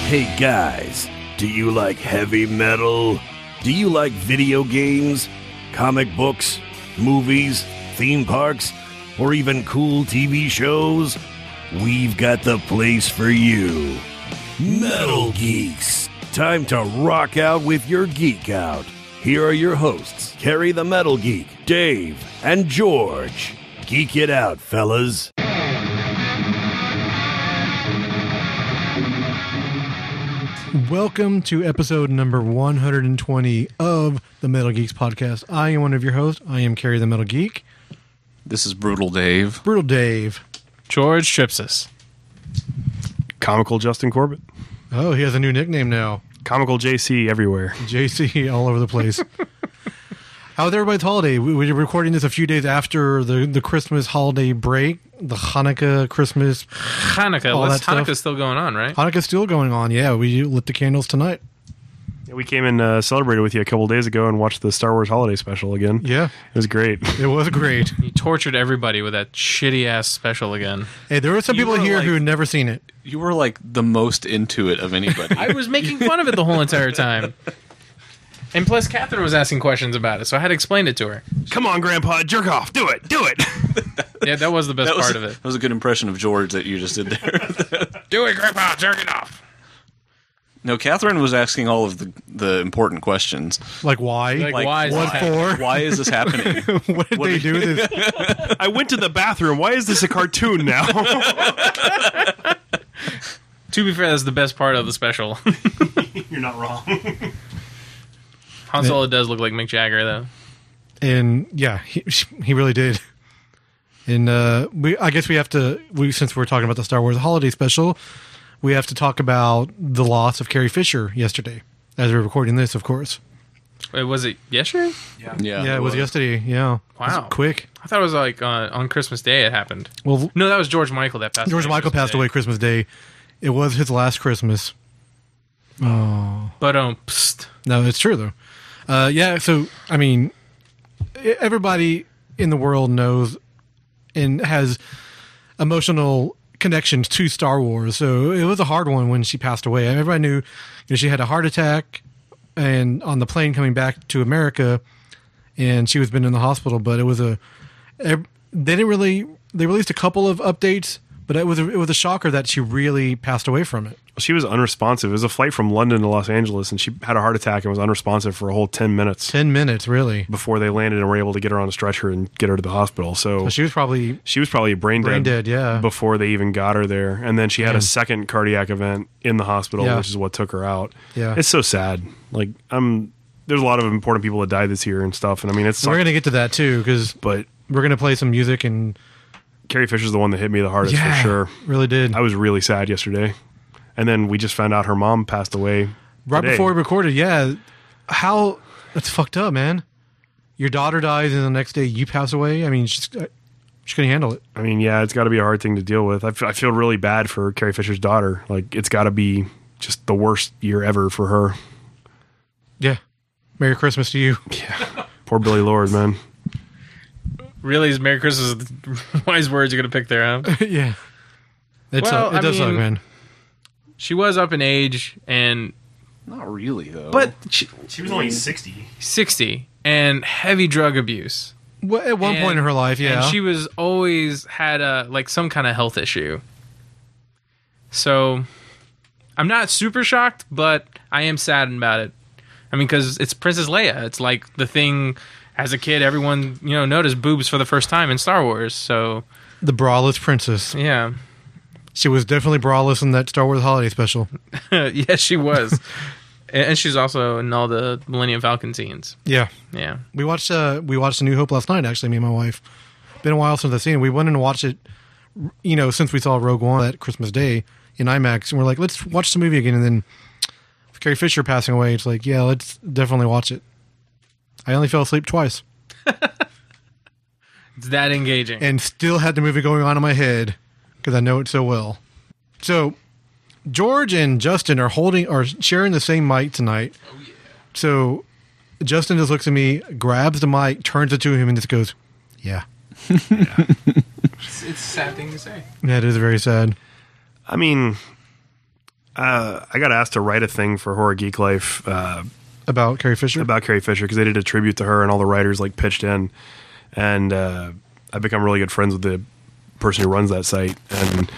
Hey guys, do you like heavy metal? Do you like video games, comic books, movies, theme parks, or even cool TV shows? We've got the place for you. Metal Geeks. Time to rock out with your geek out. Here are your hosts, Carrie the Metal Geek, Dave, and George. Geek it out, fellas. Welcome to episode number 120 of the Metal Geeks podcast. I am one of your hosts. I am Carrie the Metal Geek. This is Brutal Dave. Brutal Dave. George Tripsis. Comical Justin Corbett. Oh, he has a new nickname now. Comical JC everywhere. JC all over the place. How was everybody's holiday? We were recording this a few days after the Christmas holiday break, the Hanukkah, Christmas. Hanukkah's still going on, right? Hanukkah's still going on, yeah. We lit the candles tonight. Yeah, we came and celebrated with you a couple days ago and watched the Star Wars holiday special again. Yeah. It was great. It was great. You tortured everybody with that shitty-ass special again. Hey, there were some people here who had never seen it. You were like the most into it of anybody. I was making fun of it the whole entire time. And plus, Catherine was asking questions about it, so I had to explain it to her. Come on, Grandpa, jerk off. Do it. Do it. Yeah, that was the best part of it. That was a good impression of George that you just did there. Do it, Grandpa, jerk it off. No, Catherine was asking all of the important questions. Like why? Like why is what this for? Why is this happening? What did they do with this? I went to the bathroom. Why is this a cartoon now? To be fair, that's the best part of the special. You're not wrong. Han Solo does look like Mick Jagger, though. And yeah, he really did. And I guess we have to, since we're talking about the Star Wars holiday special, we have to talk about the loss of Carrie Fisher yesterday, as we're recording this, of course. Wait, was it yesterday? Yeah, it was yesterday. Yeah. Wow. It was quick. I thought it was like on Christmas Day it happened. Well, No, that was George Michael that passed away. George Michael passed away Christmas Day. It was his last Christmas. Oh. But psst. No, it's true though. Yeah, so I mean, everybody in the world knows and has emotional connections to Star Wars. So it was a hard one when she passed away. Everybody knew, she had a heart attack and on the plane coming back to America, and she was been in the hospital. But it was they released a couple of updates, but it was a shocker that she really passed away from it. She was unresponsive. It was a flight from London to Los Angeles, and she had a heart attack and was unresponsive for a whole 10 minutes. 10 minutes, really. Before they landed and were able to get her on a stretcher and get her to the hospital. So she was probably brain dead, yeah, before they even got her there. And then she had a second cardiac event in the hospital, which is what took her out. Yeah. It's so sad. Like, there's a lot of important people that died this year and stuff. And I mean, we're going to get to that too, but we're going to play some music, and Carrie Fisher's the one that hit me the hardest for sure. Really did. I was really sad yesterday. And then we just found out her mom passed away right today. before we recorded. Yeah. That's fucked up, man. Your daughter dies and the next day you pass away. I mean, she couldn't handle it. I mean, yeah, it's got to be a hard thing to deal with. I feel really bad for Carrie Fisher's daughter. Like, it's got to be just the worst year ever for her. Yeah. Merry Christmas to you. Yeah. Poor Billy Lord, man. Really, is Merry Christmas the wise words you're going to pick there, huh? Yeah. It does suck, man. She was up in age, and not really though. But she was only 60. 60, and heavy drug abuse. Well, at one point in her life, yeah. And she was always had some kind of health issue. So I'm not super shocked, but I am saddened about it. I mean, because it's Princess Leia. It's like the thing. As a kid, everyone noticed boobs for the first time in Star Wars. So the braless princess. Yeah. She was definitely braless in that Star Wars holiday special. Yes, she was. And she's also in all the Millennium Falcon scenes. Yeah. Yeah. We watched A New Hope last night, actually, me and my wife. Been a while since I've seen it. We went in and watched it, since we saw Rogue One that Christmas Day in IMAX. And we're like, let's watch the movie again. And then with Carrie Fisher passing away, it's like, yeah, let's definitely watch it. I only fell asleep twice. It's that engaging. And still had the movie going on in my head because I know it so well. So George and Justin are sharing the same mic tonight. Oh, yeah. So Justin just looks at me, grabs the mic, turns it to him, and just goes, yeah. Yeah. It's a sad thing to say. Yeah, it is very sad. I mean, I got asked to write a thing for Horror Geek Life About Carrie Fisher? about Carrie Fisher because they did a tribute to her and all the writers like pitched in, and I've become really good friends with the person who runs that site, and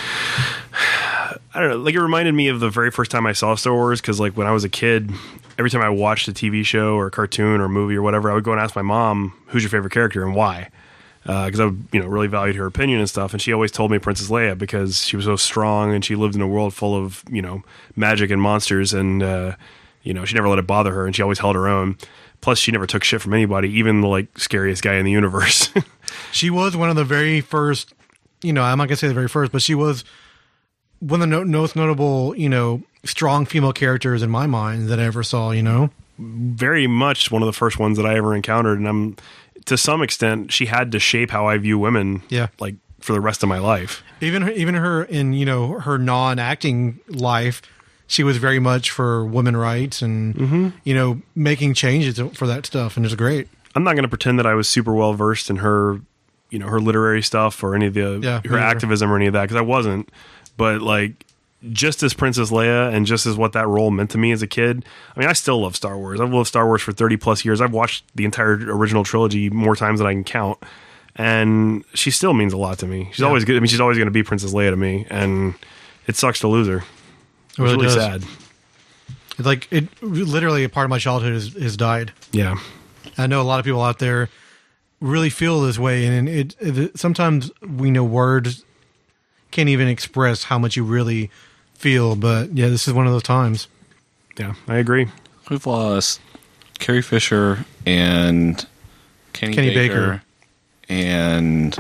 I don't know, like it reminded me of the very first time I saw Star Wars because like when I was a kid, every time I watched a TV show or a cartoon or a movie or whatever, I would go and ask my mom, who's your favorite character and why? Because I really valued her opinion and stuff, and she always told me Princess Leia because she was so strong and she lived in a world full of magic and monsters, and she never let it bother her, and she always held her own. Plus, she never took shit from anybody, even the like scariest guy in the universe. She was one of the very first, I'm not going to say the very first, but she was one of the most notable, strong female characters in my mind that I ever saw, Very much one of the first ones that I ever encountered, and to some extent, she had to shape how I view women, like for the rest of my life. Even her in, her non-acting life, she was very much for women rights and, making changes for that stuff, and it's great. I'm not going to pretend that I was super well versed in her, her literary stuff or any of her activism or any of that, because I wasn't. But like, just as Princess Leia and just as what that role meant to me as a kid, I mean, I still love Star Wars. I've loved Star Wars for 30 plus years. I've watched the entire original trilogy more times than I can count, and she still means a lot to me. She's always good. I mean, she's always going to be Princess Leia to me, and it sucks to lose her. It's really sad. It's like literally a part of my childhood has died. Yeah. I know a lot of people out there really feel this way, and it sometimes we know words can't even express how much you really feel, but yeah, this is one of those times. Yeah, I agree. We've lost Carrie Fisher and Kenny Baker. And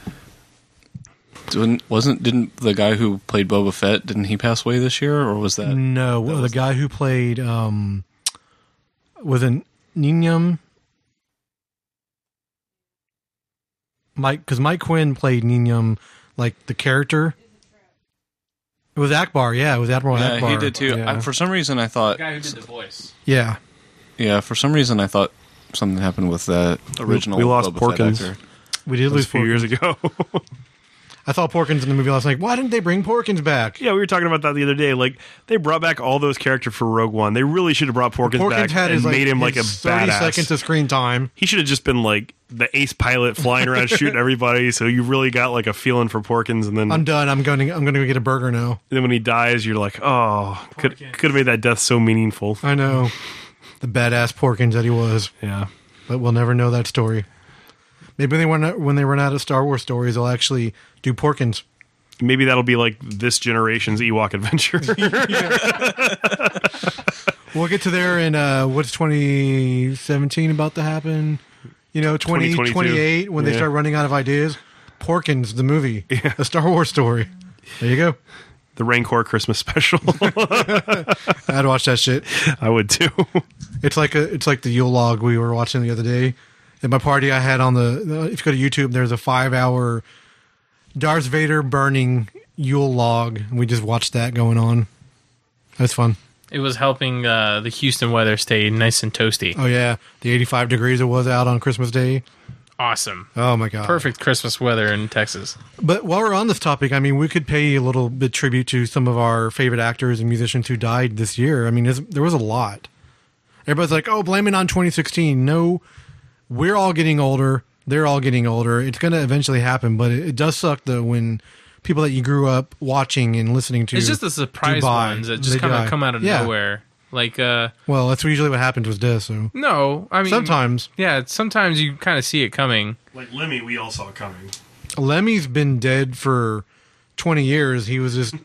didn't the guy who played Boba Fett, didn't he pass away this year, or was that? No, the guy who played was an Ninyam. Mike Quinn played Ninyam, like the character. It was Akbar, yeah. It was Admiral Akbar. Yeah, he did too. Yeah. For some reason, I thought The guy who did the voice. Yeah. Yeah, for some reason, I thought something happened with that original. We lost Boba Fett Porkins. actor. We did lose A few Porkins. years ago. I saw Porkins in the movie last night. Why didn't they bring Porkins back? Yeah, we were talking about that the other day. Like, they brought back all those characters for Rogue One. They really should have brought Porkins back had and his, made him like a his 30 badass. seconds of screen time. He should have just been like the ace pilot flying around shooting everybody. So you really got like a feeling for Porkins, and then I'm done. I'm going to go get a burger now. then when he dies, you're like, oh, could have made that death so meaningful. I know. The badass Porkins that he was. Yeah. But we'll never know that story. Maybe when they run out of Star Wars stories, they'll actually do Porkins. Maybe that'll be like this generation's Ewok adventure. We'll get to there in what's 2017 about to happen? 2028 when they start running out of ideas. Porkins, the movie, a Star Wars story. There you go. The Rancor Christmas special. I'd watch that shit. I would too. It's like the Yule log we were watching the other day. At my party, I had on if you go to YouTube, there's a 5-hour Darth Vader burning Yule log. We just watched that going on. That's fun. It was helping the Houston weather stay nice and toasty. Oh yeah, the 85 degrees it was out on Christmas Day. Awesome. Oh my god, Perfect Christmas weather in Texas. But while we're on this topic, I mean, we could pay a little bit tribute to some of our favorite actors and musicians who died this year. I mean, there was a lot. Everybody's like, "Oh, blame it on 2016." No, we're all getting older. They're all getting older. It's going to eventually happen, but it does suck though when people that you grew up watching and listening to. It's just the surprise ones that just kind of come out of nowhere. Like, well, that's usually what happens with this. So no, I mean, sometimes, sometimes you kind of see it coming. Like Lemmy, we all saw coming. Lemmy's been dead for 20 years. He was just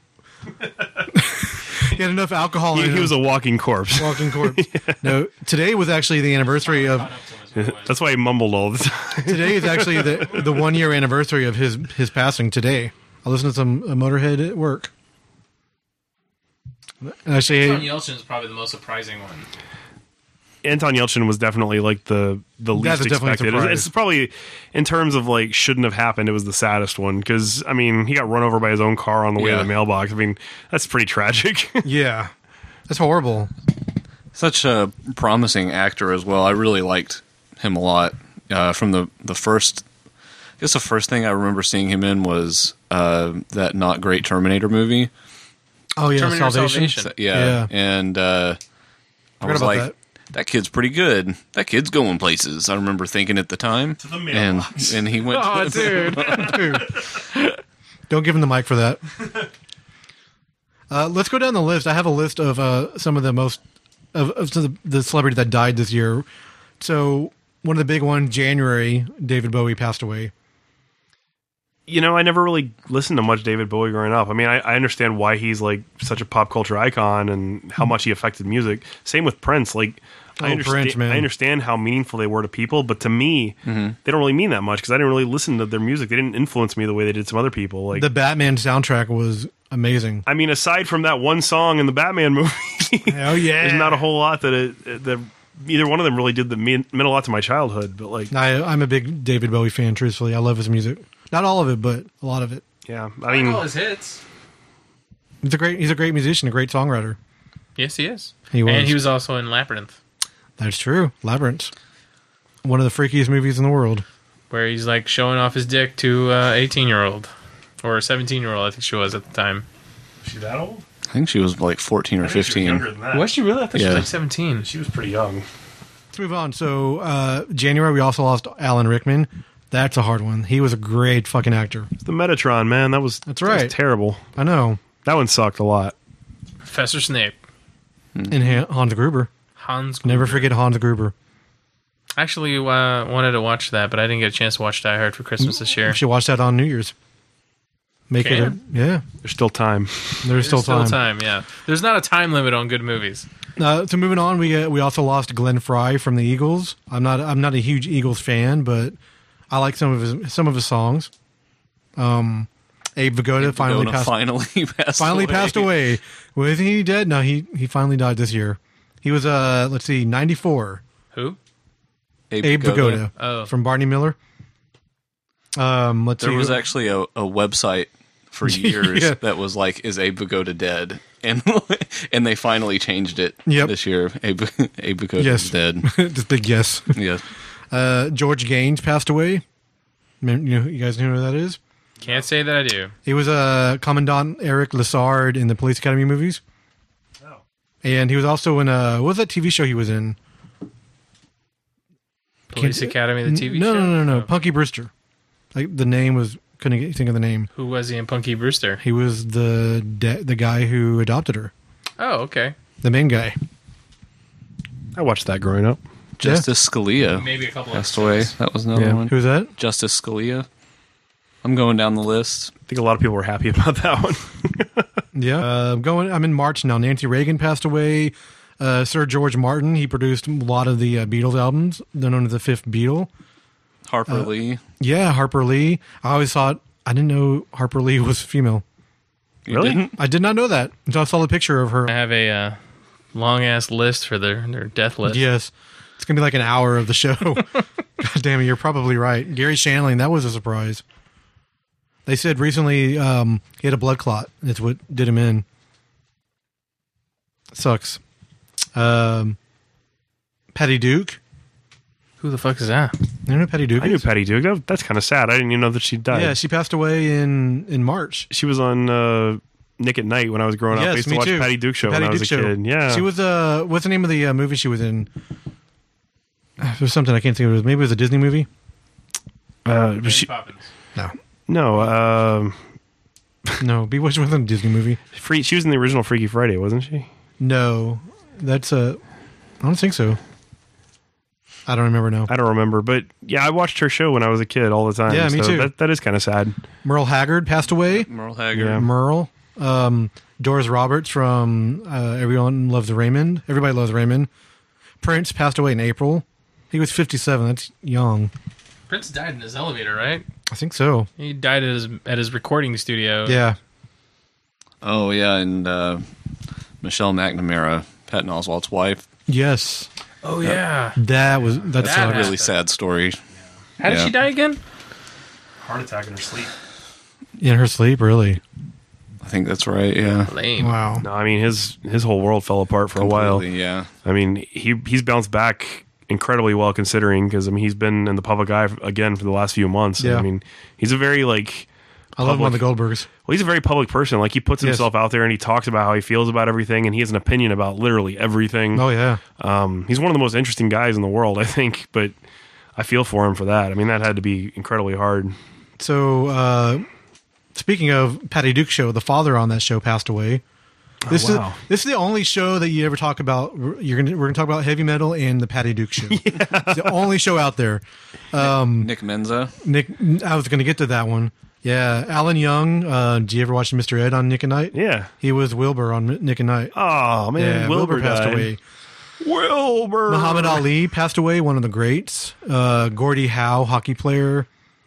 he had enough alcohol. He in him. was a walking corpse. Walking corpse. No, today was actually the anniversary of. That's why he mumbled all the time. Today is actually the 1 year anniversary of his passing. Today, I listened to some Motorhead at work. And actually, Anton Yelchin is probably the most surprising one. Anton Yelchin was definitely like the least That's definitely a expected. surprise. It's probably, in terms of like shouldn't have happened, it was the saddest one because I mean he got run over by his own car on the way to the mailbox. I mean that's pretty tragic. yeah, that's horrible. Such a promising actor as well. I really liked him a lot. From the first, I guess the first thing I remember seeing him in was that not great Terminator movie. Oh yeah, Terminator Salvation. Salvation. Yeah. And I Forgot was about like, that kid's pretty good. That kid's going places. I remember thinking at the time. To the mailbox. And he went Oh, to dude. Don't give him the mic for that. Let's go down the list. I have a list of some of the most of some of the celebrities that died this year. So one of the big ones, January, David Bowie passed away. You know, I never really listened to much David Bowie growing up. I mean, I understand why he's like such a pop culture icon and how much he affected music. Same with Prince. Like, Prince, man. I understand how meaningful they were to people, but to me, they don't really mean that much because I didn't really listen to their music. They didn't influence me the way they did some other people. Like The Batman soundtrack was amazing. I mean, aside from that one song in the Batman movie, Oh yeah, there's not a whole lot that either one of them really did that meant a lot to my childhood. But like, I'm a big David Bowie fan. Truthfully, I love his music. Not all of it, but a lot of it. yeah, I All mean, his hits. He's a great musician, a great songwriter. Yes, he is. He was. And he was also in Labyrinth, That's true. Labyrinth, one of the freakiest movies in the world. where he's like showing off his dick to 18-year-old or 17-year-old, I think she was at the time. is she that old? I think she was like 14 or 15. Younger than that. Was she really? I thought she Yeah. was like 17. She was pretty young. Let's move on. So January, we also lost Alan Rickman. That's a hard one. He was a great fucking actor. It's the Metatron, man. That was right. terrible. I know. That one sucked a lot. Professor Snape. And Hans Gruber. Hans Gruber. Never forget Hans Gruber. Actually, wanted to watch that, but I didn't get a chance to watch Die Hard for Christmas this year. You should watch that on New Year's. Make it. Yeah. There's still time. There's still time. Yeah. There's not a time limit on good movies. So moving on, we also lost Glenn Frey from the Eagles. I'm not a huge Eagles fan, but I like some of his songs. Abe Vigoda finally passed away. Was he dead? No, he finally died this year. He was 94. Who? Abe Vigoda Oh. from Barney Miller. There There was actually a website for years Yeah. that was like, "Is Abe Vigoda dead?" And and they finally changed it this year. Abe Vigoda is dead. Just big yes. Yes. George Gaines passed away. You guys know who that is? Can't say that I do. He was Commandant Eric Lassard in the Police Academy movies. Oh. And he was also in what was that TV show he was in? Police Academy, the TV show? No. Punky Brewster. Like the name was couldn't think of the name. Who was he in Punky Brewster? He was the guy who adopted her. Oh, okay. The main guy. I watched that growing up. Justice Scalia Maybe a couple passed away. That was another one. Who's that? Justice Scalia. I'm going down the list. I think a lot of people were happy about that one. Yeah. I'm in March now. Nancy Reagan passed away. Sir George Martin, he produced a lot of the Beatles albums. They're known as the Fifth Beatle. Harper Lee. Yeah, Harper Lee. I didn't know Harper Lee was female. You Really? didn't? I did not know that until I saw the picture of her. I have a long-ass list for their death list. Yes. It's going to be like an hour of the show. God damn it, you're probably right. Gary Shandling, that was a surprise. They said recently he had a blood clot. It's what did him in. Sucks. Patty Duke. Who the fuck is that? You know who Patty Duke I knew is? Patty Duke. That's kind of sad. I didn't even know that she died. Yeah, she passed away in March. She was on Nick at Night when I was growing up. I Yes, used to me watch too. Patty Duke show Patty when I was Duke a show. kid. Yeah. She was, what's the name of the movie she was in? There's something I can't think of. Maybe it was a Disney movie? She, Poppins. No. no, No, Bewitched wasn't a Disney movie. she was in the original Freaky Friday, wasn't she? No, that's I don't think so. I don't remember now. I don't remember, but yeah, I watched her show when I was a kid all the time. Yeah, me so too. That is kind of sad. Merle Haggard passed away. Merle Haggard. Yeah. Merle. Doris Roberts from Everyone Loves Raymond. Everybody Loves Raymond. Prince passed away in April. He was 57. That's young. Prince died in his elevator, right? I think so. He died at his recording studio. Yeah. Oh yeah, and Michelle McNamara, Patton Oswalt's wife. Yes. Oh yeah. That's That A sucks. really sad story. How did Yeah. she die again? Heart attack in her sleep. In her sleep, really. I think that's right. Yeah. Lame. Wow. No, I mean his whole world fell apart for a while. Completely, yeah. I mean he's bounced back incredibly well considering because I mean he's been in the public eye again for the last few months. Yeah. I mean he's a very like I love him on the public. Goldbergs. Well, he's a very public person. Like, he puts Yes. himself out there and he talks about how he feels about everything, and he has an opinion about literally everything. Oh yeah. He's one of the most interesting guys in the world, I think. But I feel for him for that. I mean, that had to be incredibly hard. So speaking of Patty Duke show, the father on that show passed away. This wow. is the only show that you ever talk about. We're gonna talk about heavy metal and the Patty Duke show. It's the only show out there. Nick Menza. Nick, I was gonna get to that one. Yeah, Alan Young. Do you ever watch Mr. Ed on Nick and Night? Yeah. He was Wilbur on Nick and Night. Oh, man. Yeah, Wilbur passed died. away. Wilbur. Muhammad Ali passed away, one of the greats. Gordie Howe, hockey player.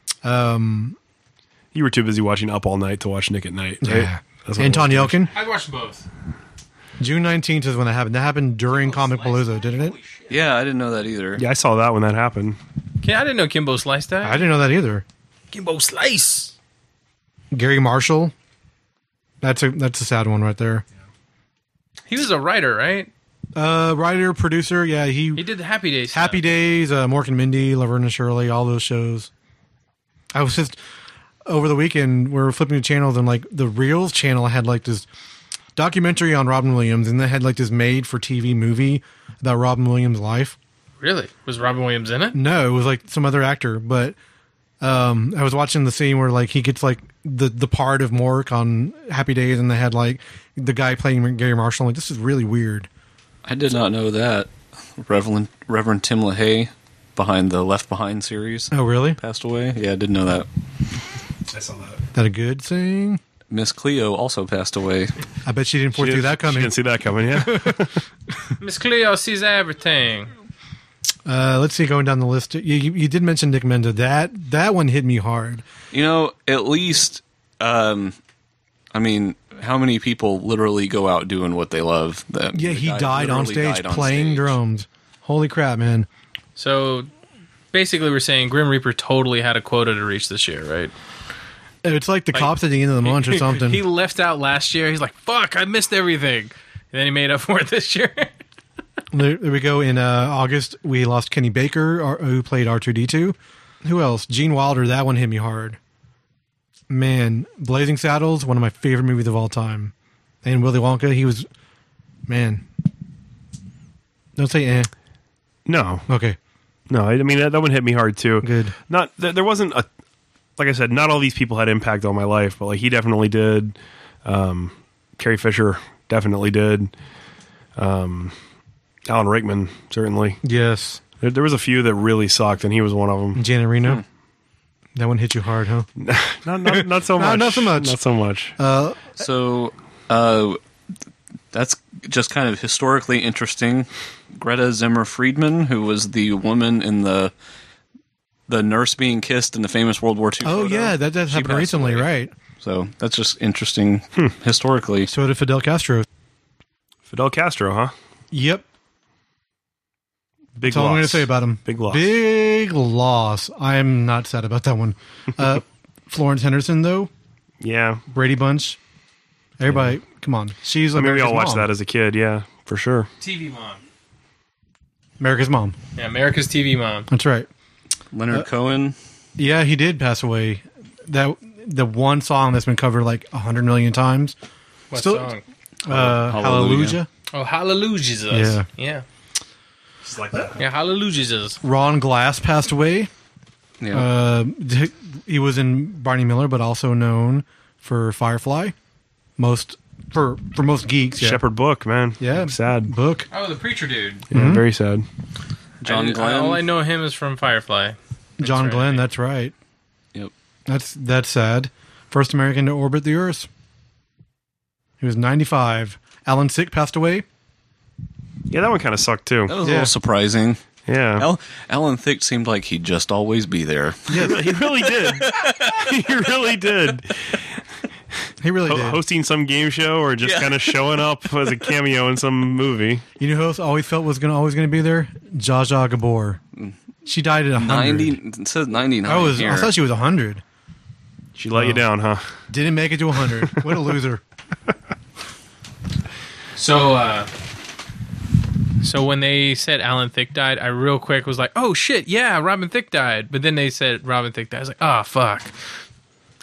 You were too busy watching Up All Night to watch Nick at Night, right? Yeah. That's what Anton it was. Yelkin. I watched both. June 19th is when that happened. That happened during Comic Palooza, didn't it? Yeah, I didn't know that either. Yeah, I saw that when that happened. I didn't know Kimbo Slice died. I didn't know that either. Kimbo Slice. Gary Marshall. That's a sad one right there. He was a writer, right? Writer, producer, yeah, He did the Happy Days. Happy Days, Mork and Mindy, Laverne and Shirley, all those shows. I was just over the weekend. We were flipping the channels, and like the Reels channel had like this documentary on Robin Williams, and they had like this made-for-TV movie about Robin Williams' life. Really? Was Robin Williams in it? No, it was like some other actor, but I was watching the scene where like he gets like the part of Mork on Happy Days, and they had like the guy playing Gary Marshall. I'm like, this is really weird. I did not know that. Reverend Tim LaHaye, behind the Left Behind series, Oh, really? passed away. Yeah, I didn't know that. I saw that. Is that a good thing? Miss Cleo also passed away. I bet she didn't foresee that She coming. didn't see that coming, yeah. Miss Cleo sees everything. Let's see, going down the list. You did mention Nick Menza. That one hit me hard. You know, at least, I mean, how many people literally go out doing what they love? Yeah, The he guy died on literally stage died on playing stage. drums. Holy crap, man. So basically, we're saying Grim Reaper totally had a quota to reach this year, right? It's like the cops at the end of the month or something. He left out last year. He's like, fuck, I missed everything. And then he made up for it this year. There we go. In August, we lost Kenny Baker, who played R2-D2. Who else? Gene Wilder. That one hit me hard. Man, Blazing Saddles, one of my favorite movies of all time. And Willy Wonka, he was... Man. Don't say eh. No. Okay, No, I mean, that one hit me hard, too. good. Not there wasn't a... Like I said, not all these people had impact on my life, but like he definitely did. Carrie Fisher definitely did. Alan Rickman, certainly. Yes. There was a few that really sucked, and he was one of them. Janet Reno. That one hit you hard, huh? Not so much. Not so much. Not so much. So, that's just kind of historically interesting. Greta Zimmer Friedman, who was the woman in the nurse being kissed in the famous World War II Oh, photo, yeah, that she happened passed recently, away. right? So that's just interesting historically. So did Fidel Castro. Fidel Castro, huh? Yep. Big That's all loss. I'm going to say about him. Big loss. Big loss. I'm not sad about that one. Florence Henderson, though. Yeah. Brady Bunch. Everybody, come on. She's Maybe America's I'll watch mom. that as a kid. Yeah, for sure. TV mom. America's mom. Yeah, America's TV mom. That's right. Leonard Cohen. Yeah, he did pass away. The one song that's been covered like 100 million times. What Still- song? Hallelujah. Oh, Hallelujah. Yeah. Yeah. Just like that. Yeah, Hallelujah. Ron Glass passed away. Yeah. He was in Barney Miller, but also known for Firefly. For most geeks, yeah. Shepherd Book, man. Yeah. Sad. Book. Oh, the preacher dude. Yeah, very sad. John Glenn. All I know him is from Firefly. John right. Glenn, that's right. Yep. That's sad. First American to orbit the Earth. He was 95. Alan Sick passed away. Yeah, that one kind of sucked too. That was a Yeah. little surprising. Yeah. Alan Thicke seemed like he'd just always be there. He really did. He really did. He really did. Hosting some game show or just kind of showing up as a cameo in some movie. You know who else always felt was always going to be there? Zsa Zsa Gabor. She died at 100. It says 99 here. I thought she was 100. She let you down, huh? Didn't make it to 100. What a loser. So when they said Alan Thicke died, I real quick was like, oh shit, yeah, Robin Thicke died. But then they said Robin Thicke died. I was like, oh fuck.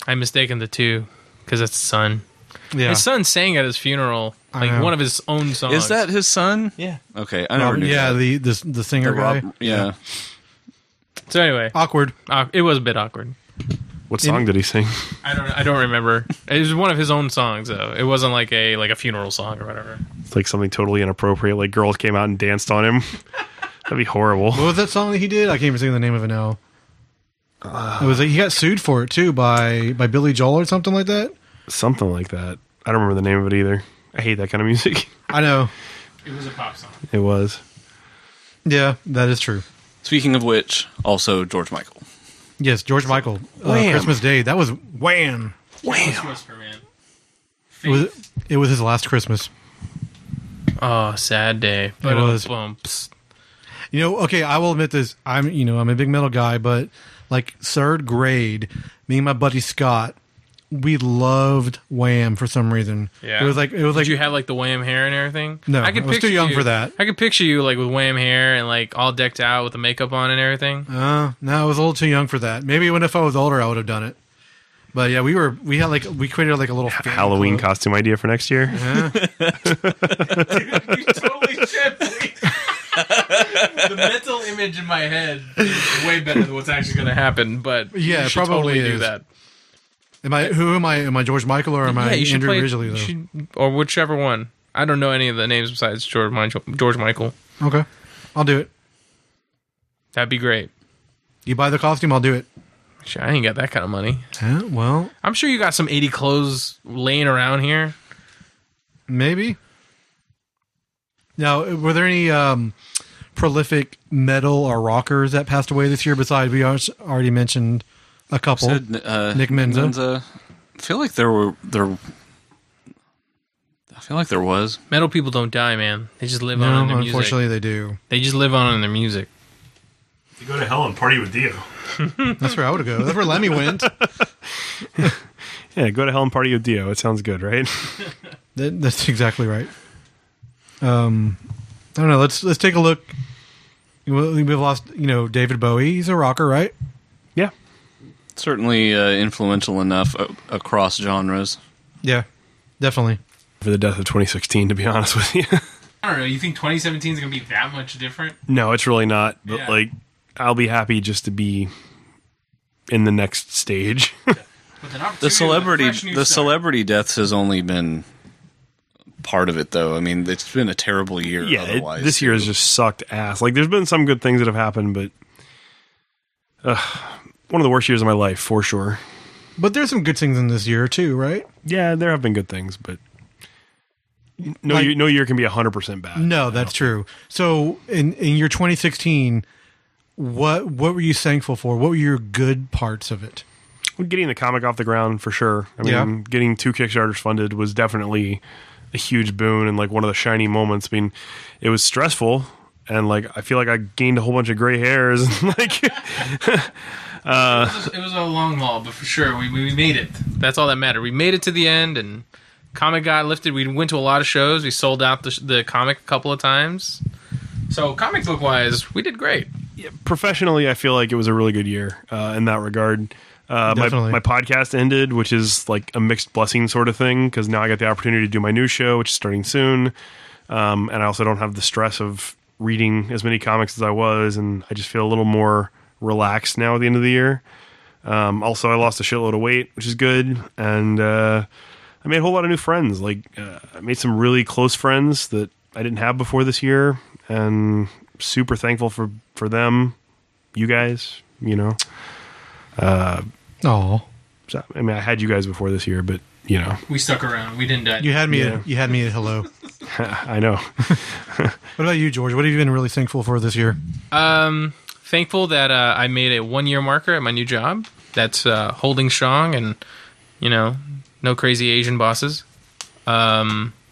I mistaken the two because it's his son. Yeah. His son sang at his funeral, I like know. one of his own songs. Is that his son? Yeah. Okay, I never knew yeah, that. the singer The guy. yeah. So anyway, Awkward. it was a bit awkward. What song did he sing? I don't remember. It was one of his own songs though. It wasn't like a funeral song or whatever. It's like something totally inappropriate. Like girls came out and danced on him. That'd be horrible. What was that song that he did? I can't even think of the name of it now. It was he got sued for it too by Billy Joel or something like that. Something like that. I don't remember the name of it either. I hate that kind of music. I know. It was a pop song. It was. Yeah, that is true. Speaking of which, also George Michael. Yes, George Michael. Wham. Christmas Day. That was wham. Whisper, man. It was his last Christmas. Oh, sad day. It was. Bumps. You know, okay, I will admit this. I'm a big metal guy, but like third grade, me and my buddy Scott, we loved Wham for some reason. Yeah. It was like Did you have like the Wham hair and everything? No, I was too picture young you- for that. I could picture you like with Wham hair and like all decked out with the makeup on and everything. no, I was a little too young for that. Maybe if I was older, I would have done it. But yeah, we created like a little fan Halloween club. costume idea for next year. Yeah. You totally should. The mental image in my head is way better than what's actually going to happen. But Yeah, you it should probably totally do is. that. Who am I? Am I George Michael or am I you should Andrew play Ridgely you though? should- or whichever one. I don't know any of the names besides George Michael. Okay, I'll do it. That'd be great. You buy the costume, I'll do it. Shit, I ain't got that kind of money. Well, I'm sure you got some 80 clothes laying around here. maybe. Now, were there any prolific metal or rockers that passed away this year? Besides, we already mentioned a couple. Said, Nick Menza. I feel like there was. Metal people don't die, man. They just live No, on in their music. unfortunately, they do. They just live on in their music. You go to hell and party with Dio. That's where I would go. That's where Lemmy went. Yeah, go to hell and party with Dio. It sounds good, right? That's exactly right. I don't know. Let's take a look. We've lost, David Bowie. He's a rocker, right? Yeah. Certainly influential enough across genres. Yeah, definitely. For the death of 2016, to be honest with you. I don't know. You think 2017 is going to be that much different? No, it's really not. But Yeah. I'll be happy just to be in the next stage. With an opportunity The with a fresh new start. celebrity deaths has only been part of it, though. I mean, it's been a terrible year. Yeah, otherwise, this year has too. just sucked ass. Like, there's been some good things that have happened, but one of the worst years of my life, for sure. But there's some good things in this year too, right? Yeah, there have been good things, but no, Like- no year can be 100% bad. No, that's true. So in your 2016, what were you thankful for? What were your good parts of it? Getting the comic off the ground, for sure. I mean, Yeah. getting 2 Kickstarters funded was definitely a huge boon and, like, one of the shiny moments. I mean, it was stressful, and, like, I feel like I gained a whole bunch of gray hairs. And, like, It was a long haul, but for sure, we made it. That's all that mattered. We made it to the end, and comic got lifted. We went to a lot of shows. We sold out the comic a couple of times. So comic book wise, we did great. professionally, I feel like it was a really good year in that regard. Definitely. My podcast ended, which is like a mixed blessing sort of thing, because now I got the opportunity to do my new show, which is starting soon. And I also don't have the stress of reading as many comics as I was, and I just feel a little more relaxed now at the end of the year. Also, I lost a shitload of weight, which is good, and I made a whole lot of new friends. Like, I made some really close friends that I didn't have before this year, and super thankful for them, you guys, you know. Oh, So, I mean, I had you guys before this year, but, you know, We stuck around. We didn't die. you had me. Yeah. You had me at hello. I know. What about you, George? What have you been really thankful for this year? Thankful that I made a 1-year marker at my new job. That's holding strong and, no crazy Asian bosses. Let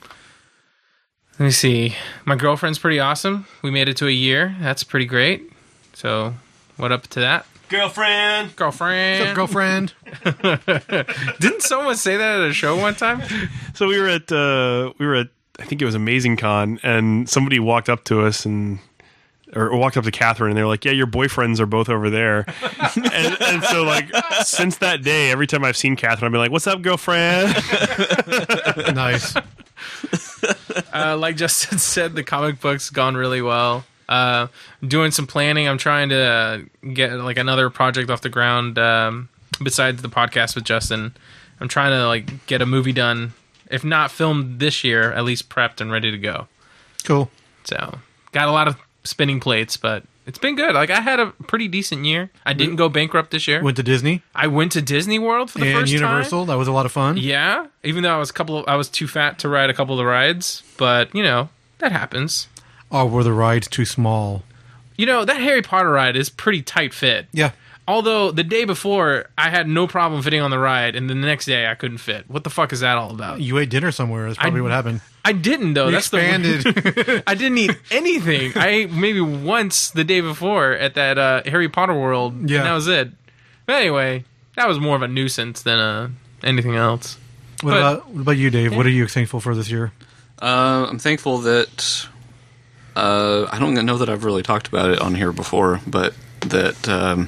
me see. My girlfriend's pretty awesome. We made it to a year. That's pretty great. So, what up to that? Girlfriend! Girlfriend. What's up, girlfriend? Didn't someone say that at a show one time? So we were at I think it was Amazing Con, and somebody walked up to us and or walked up to Catherine, and they're like, "Yeah, your boyfriends are both over there." and so, like, since that day, every time I've seen Catherine, I've been like, "What's up, girlfriend?" Nice. Like Justin said, the comic book's gone really well. Doing some planning. I'm trying to get like another project off the ground besides the podcast with Justin. I'm trying to like get a movie done, if not filmed this year, at least prepped and ready to go. Cool. So got a lot of spinning plates, but it's been good. Like, I had a pretty decent year. I didn't go bankrupt this year. Went to Disney I went to Disney World for the and first Universal. time. That was a lot of fun. Yeah, even though I was too fat to ride a couple of the rides, but you know, that happens. Or were the rides too small? You know, that Harry Potter ride is pretty tight fit. Yeah. Although the day before I had no problem fitting on the ride, and then the next day I couldn't fit. What the fuck is that all about? You ate dinner somewhere. That's probably what happened. I didn't though. You That's expanded. I didn't eat anything. I ate maybe once the day before at that Harry Potter World. Yeah. And that was it. But anyway, that was more of a nuisance than anything else. What about you, Dave? What are you thankful for this year? I'm thankful that I don't know that I've really talked about it on here before, but that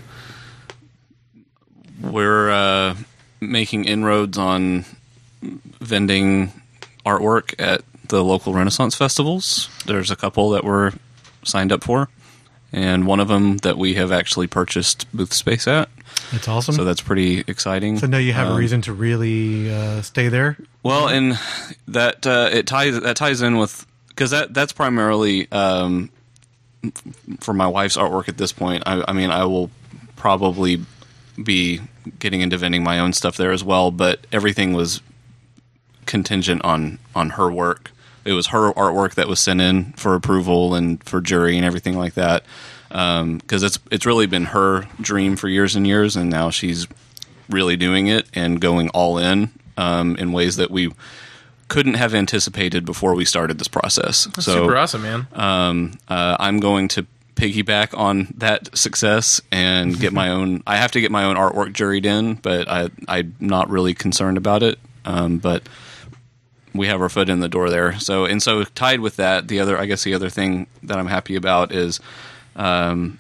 we're making inroads on vending artwork at the local Renaissance festivals. There's a couple that we're signed up for, and one of them that we have actually purchased booth space at. That's awesome. So that's pretty exciting. So now you have a reason to really stay there. Well, and that ties in with, because that's primarily for my wife's artwork at this point. I mean, I will probably be getting into vending my own stuff there as well, but everything was contingent on her work. It was her artwork that was sent in for approval and for jury and everything like that. Because it's really been her dream for years and years, and now she's really doing it and going all in ways that we couldn't have anticipated before we started this process. That's super awesome, man. I'm going to piggyback on that success and get my own. I have to get my own artwork juried in, but I'm not really concerned about it. But we have our foot in the door there. So tied with that, the other thing that I'm happy about is I'm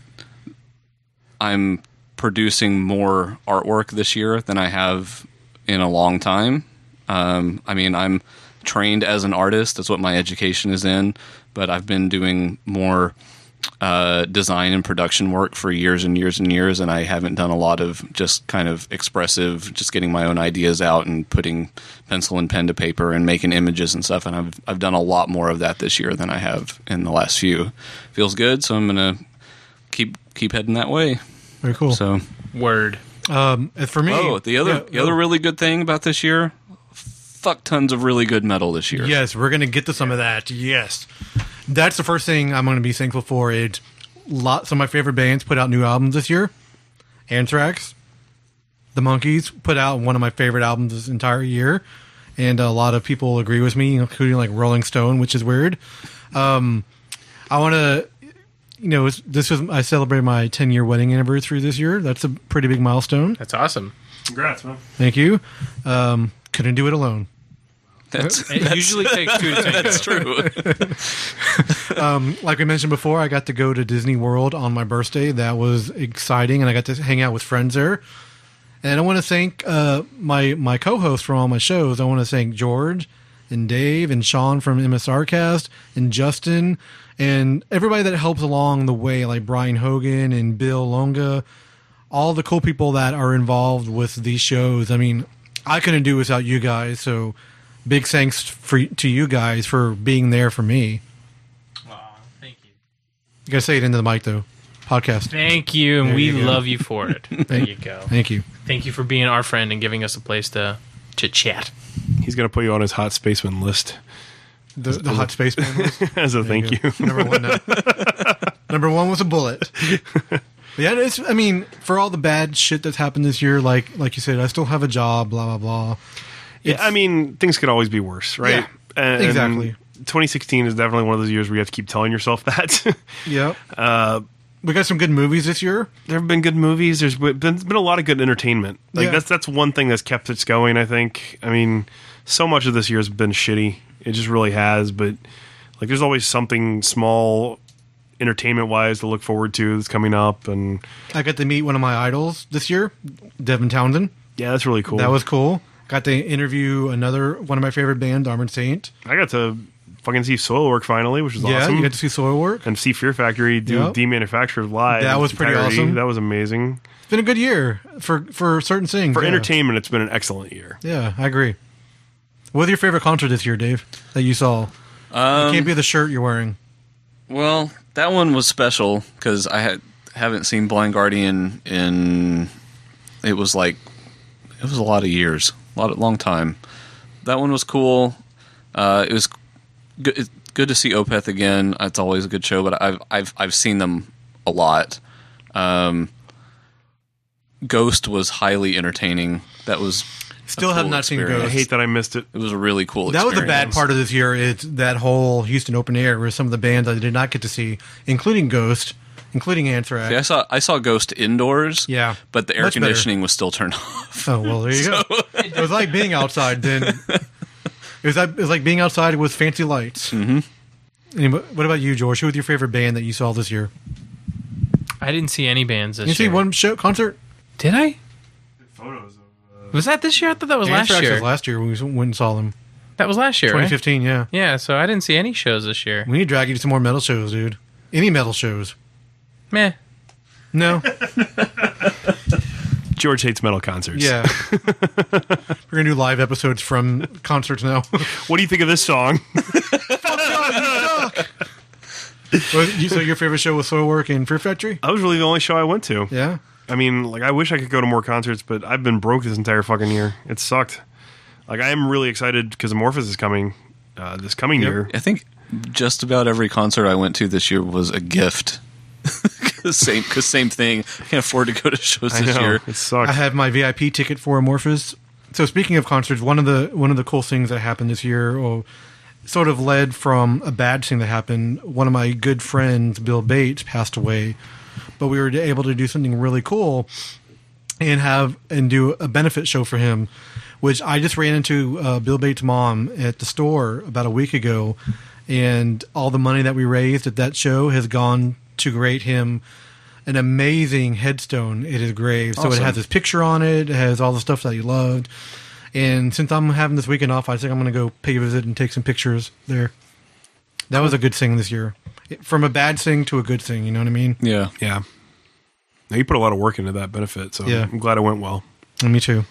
producing more artwork this year than I have in a long time. I mean, I'm trained as an artist. That's what my education is in. But I've been doing more design and production work for years and years and years, and I haven't done a lot of just kind of expressive, just getting my own ideas out and putting pencil and pen to paper and making images and stuff. And I've done a lot more of that this year than I have in the last few. Feels good, so I'm gonna keep heading that way. Very cool. So Word. And for me, the other really good thing about this year, fuck tons of really good metal this year. Yes, we're gonna get to some of that. Yes, that's the first thing I'm gonna be thankful for. It's some of my favorite bands put out new albums this year. Anthrax, the Monkees put out one of my favorite albums this entire year, and a lot of people agree with me, including like Rolling Stone, which is weird. I want to. I celebrated my 10-year wedding anniversary this year. That's a pretty big milestone. That's awesome. Congrats, man. Thank you. Couldn't do it alone. It usually takes 2 to tango. That's true. Like we mentioned before, I got to go to Disney World on my birthday. That was exciting, and I got to hang out with friends there. And I want to thank my co-hosts for all my shows. I want to thank George and Dave and Sean from MSRcast and Justin and everybody that helps along the way, like Brian Hogan and Bill Longa, all the cool people that are involved with these shows. I mean, I couldn't do it without you guys, so big thanks to you guys for being there for me. Aw, thank you. You gotta say it into the mic, though. Podcast. Thank you, and There we you go. love you for it. There you go. Thank you. Thank you for being our friend and giving us a place to chat. He's gonna put you on his hot spaceman list The hot space man was. as a thank you. Number one. Number one was a bullet. But yeah, I mean, for all the bad shit that's happened this year, like you said, I still have a job. Blah blah blah. Yeah, I mean, things could always be worse, right? Yeah, exactly. 2016 is definitely one of those years where you have to keep telling yourself that. Yeah. We got some good movies this year. There have been good movies. There's been a lot of good entertainment. Like Yeah. that's one thing that's kept us going, I think. I mean, so much of this year has been shitty. It just really has. But like, there's always something small, entertainment wise to look forward to that's coming up. And I got to meet one of my idols this year, Devin Townsend. yeah, that's really cool. That was cool. Got to interview another one of my favorite bands, Armored Saint. I got to fucking see Soilwork finally, which was Yeah, awesome. you got to see Soilwork. And see Fear Factory do Yep. Demanufactured live. That was pretty entirety. awesome. That was amazing. It's been a good year for certain things. For yeah. entertainment, it's been an excellent year. Yeah, I agree. What was your favorite concert this year, Dave, that you saw? It can't be the shirt you're wearing. Well, that one was special because I haven't seen Blind Guardian in it was a lot of years, long time. That one was cool. It was good. It's good to see Opeth again. It's always a good show, but I've seen them a lot. Ghost was highly entertaining. That was Still a have cool not seen experience. I Ghost. hate that I missed it. It was a really cool That was experience. the bad part of this year. It's that whole Houston open air where some of the bands I did not get to see, including Ghost, including Anthrax. See, I saw Ghost indoors. Yeah. But the air Much better. conditioning was still turned off. Oh well, there you go. It was like being outside. Then it was like being outside with fancy lights. Mm-hmm. What about you, George? Who was your favorite band that you saw this year? I didn't see any bands this You see year. one concert? Did I? Photos of Was that this year? I thought that was last Anthrax year. was last year when we went and saw them. That was last year, right? 2015. Yeah. Yeah, so I didn't see any shows this year. We need to drag you to some more metal shows, dude. Any metal shows? Meh. No. George hates metal concerts. Yeah. We're gonna do live episodes from concerts now. What do you think of this song? So your favorite show was Soilwork and Fear Factory? That was really the only show I went to. Yeah. I mean, like, I wish I could go to more concerts, but I've been broke this entire fucking year. It sucked. Like, I am really excited because Amorphous is coming this coming year. I think just about every concert I went to this year was a gift. Same thing. I can't afford to go to shows I this know. year. It sucks. I have my VIP ticket for Amorphous. So speaking of concerts, one of the cool things that happened this year, sort of led from a bad thing that happened. One of my good friends, Bill Bates, passed away, but we were able to do something really cool and do a benefit show for him, which I just ran into Bill Bates' mom at the store about a week ago, and all the money that we raised at that show has gone to create him an amazing headstone at his grave. So it Awesome. has his picture on it. It has all the stuff that he loved. And since I'm having this weekend off, I think I'm going to go pay a visit and take some pictures there. That was a good thing this year. From a bad thing to a good thing, you know what I mean? Yeah. Yeah. Now, you put a lot of work into that benefit, so Yeah. I'm glad it went well. Me too.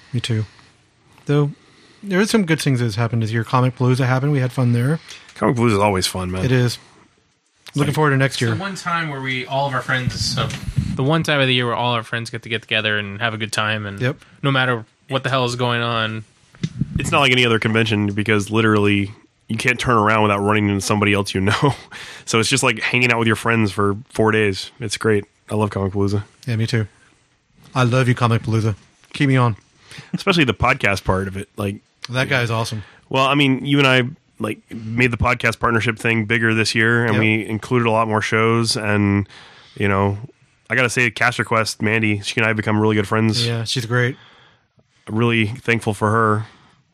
Though, there are some good things that has happened this year. Comic Palooza happened. We had fun there. Comic Blues is always fun, man. It is. Looking forward to next The year. one time where all of our friends, the one time of the year where all our friends get together and have a good time, and Yep. no matter what the hell is going on. It's not like any other convention because literally you can't turn around without running into somebody else you know. So it's just like hanging out with your friends for 4 days. It's great. I love Comic Palooza. Yeah, me too. I love you, Comic Palooza. Keep me on. Especially the podcast part of it. Like, That guy's awesome. well, I mean, you and I like made the podcast partnership thing bigger this year, and Yep. we included a lot more shows. And you know, I gotta say, Cast Request, Mandy, she and I have become really good friends. Yeah, she's great. I'm really thankful for her.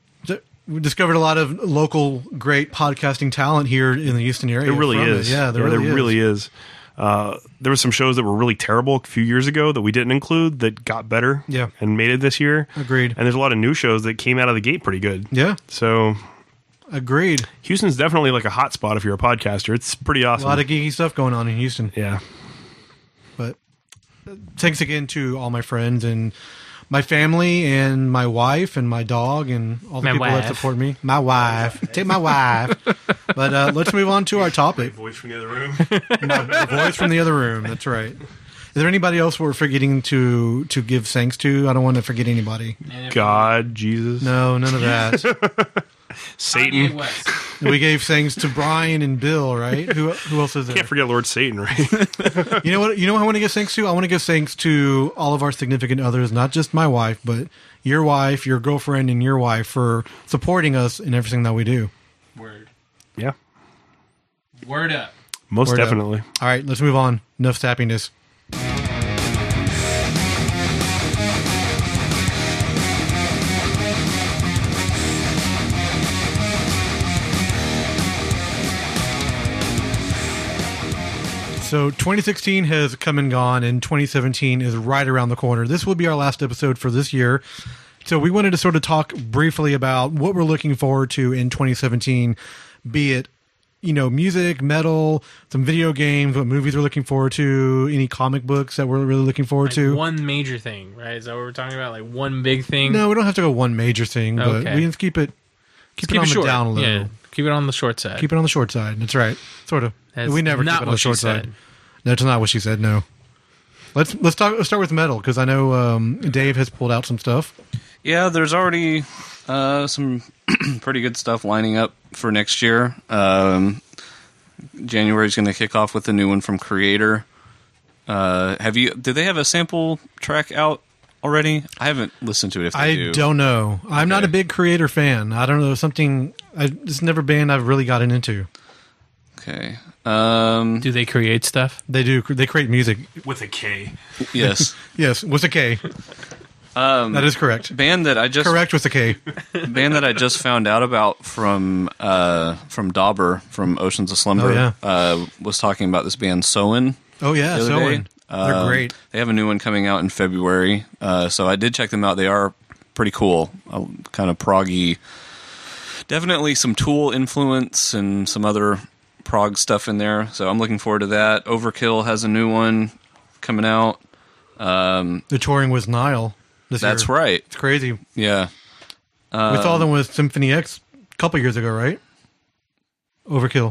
We discovered a lot of local great podcasting talent here in the Houston area. It really from is. it. Yeah, there really is. There were some shows that were really terrible a few years ago that we didn't include that got better. Yeah. And made it this year. Agreed. And there's a lot of new shows that came out of the gate pretty good. Yeah, So agreed. Houston's definitely like a hot spot if you're a podcaster. It's pretty A awesome. lot of geeky stuff going on in Houston. yeah. But thanks again to all my friends and my family and my wife and my dog and all the My people that wife. support me. My wife. Take my wife. But let's move on to our topic. Voice from the other room. The voice from the other room. That's right. Is there anybody else we're forgetting to give thanks to? I don't want to forget anybody. God, Jesus, No, none of that. Satan. We gave thanks to Brian and Bill, right? Who else is there? Can't forget Lord Satan, right? You know what? You know who I want to give thanks to? I want to give thanks to all of our significant others, not just my wife, but your wife, your girlfriend, and your wife for supporting us in everything that we do. Word. Yeah, Word up. most Word up. definitely. All right, let's move on. Enough sappiness. So 2016 has come and gone, and 2017 is right around the corner. This will be our last episode for this year. So we wanted to sort of talk briefly about what we're looking forward to in 2017, be it, music, metal, some video games, what movies we're looking forward to, any comic books that we're really looking forward to. One major thing, right? Is that what we're talking about? Like one big thing? No, we don't have to go one major thing, but Okay. we can keep it on short. the down a little. Yeah, keep it on the short side. Keep it on the short side. That's right. Sort of. That's We never not keep it on what the she short said. side. That's not what she said. No. Let's start with metal, because I know Dave has pulled out some stuff. Yeah, there's already some pretty good stuff lining up for next year. January's going to kick off with a new one from Creator. Did they have a sample track out already? I haven't listened to it. If they do. Don't know. I'm not a Okay. big Creator fan. I don't know, it's never a band I've really gotten into. Okay. Do they create stuff? They do. They create music. With a K. Yes. Yes, with a K. That is correct. Band that I just Correct with a K. band that I just found out about from Dauber from Oceans of Slumber. Was talking about this band Soen. Oh yeah, the other Soen. day. They're great. They have a new one coming out in February, so I did check them out. They are pretty cool, kind of proggy. Definitely some Tool influence and some other prog stuff in there. So I'm looking forward to that. Overkill has a new one coming out. They're touring with Nile this year. That's right. It's crazy. Yeah. We saw them with Symphony X a couple years ago, right? Overkill.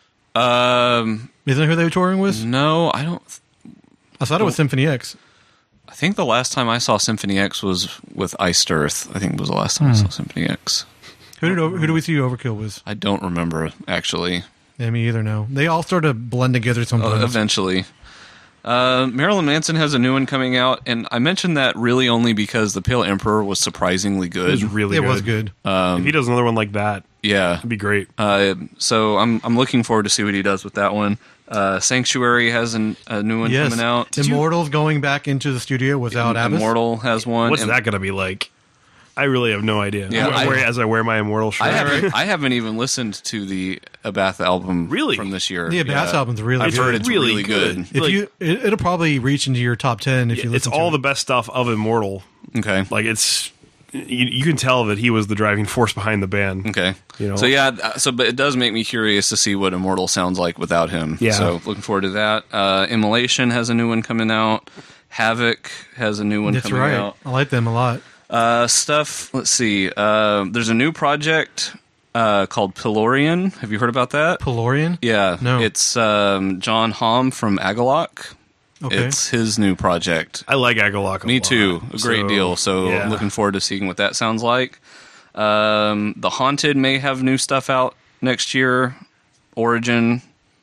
Isn't that who they were touring with? No, I don't. I thought it was Symphony X. I think the last time I saw Symphony X was with Iced Earth. I think was the last time I saw Symphony X. Who do we see Overkill with? I don't remember, actually. Yeah, me either. No, they all sort of blend together sometimes. Eventually. Marilyn Manson has a new one coming out, and I mentioned that really only because The Pale Emperor was surprisingly It good. was really It good. was good. If he does another one like that, Yeah. it'd be great. So I'm looking forward to see what he does with that one. Sanctuary has a new one Yes, coming out. Immortals going back into the studio without Abbas. Immortal has one. What's and that going to be like? I really have no idea. Yeah, As I wear my Immortal shirt. I haven't even listened to the Abath album Really? from this year. The Abbas album's really I've good. heard it's really good. If it'll probably reach into your top 10 if you listen it's to all it. the best stuff of Immortal. Okay. Like it's, you can tell that he was the driving force behind the band. Okay. You know? So yeah, but it does make me curious to see what Immortal sounds like without him. Yeah. So looking forward to that. Immolation has a new one coming out. Havoc has a new one That's coming right. out. I like them a lot. Stuff. Let's see. There's a new project called Pilorian. Have you heard about that? Pelorian? Yeah. No. It's John Hamm from Agalok. Okay. It's his new project. I like Agalok a Me lot. too. A great deal. So yeah. I'm looking forward to seeing what that sounds like. The Haunted may have new stuff out next year. Origin,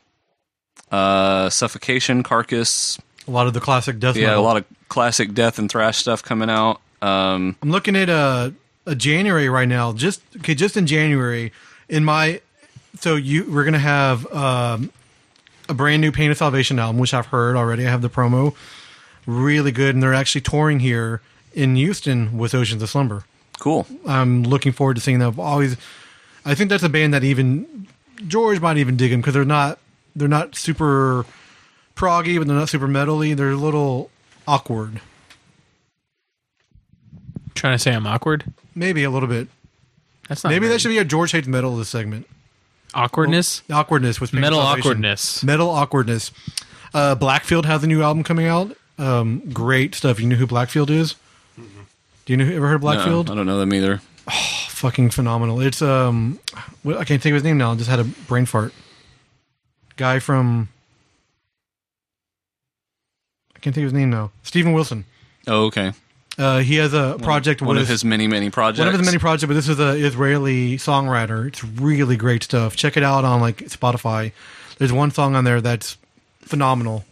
Suffocation, Carcass. A lot of the classic death Yeah, metal. a lot of classic death and thrash stuff coming out. I'm looking at a January right now. Just in January, we're gonna have a brand new Pain of Salvation album, which I've heard already. I have the promo, really good, and they're actually touring here in Houston with Oceans of Slumber. Cool. I'm looking forward to seeing them. I think that's a band that even George might even dig them because they're not super proggy, but they're not super metal-y. They're a little awkward. Trying to say I'm awkward? Maybe a little bit. That's not Maybe very- that should be a George Hates Metal this segment. awkwardness. Awkwardness with Pain of Metal Salvation. awkwardness. Metal awkwardness. Blackfield has a new album coming out. Great stuff. You know who Blackfield is? Do you ever heard of Blackfield? No, I don't know them either. Fucking phenomenal. It's I can't think of his name now. I just had a brain fart. Guy from I can't think of his name now. Stephen Wilson. Oh, okay. He has a project One with of his many projects. One of his many projects, but this is an Israeli songwriter. It's really great stuff. Check it out on Spotify. There's one song on there that's phenomenal.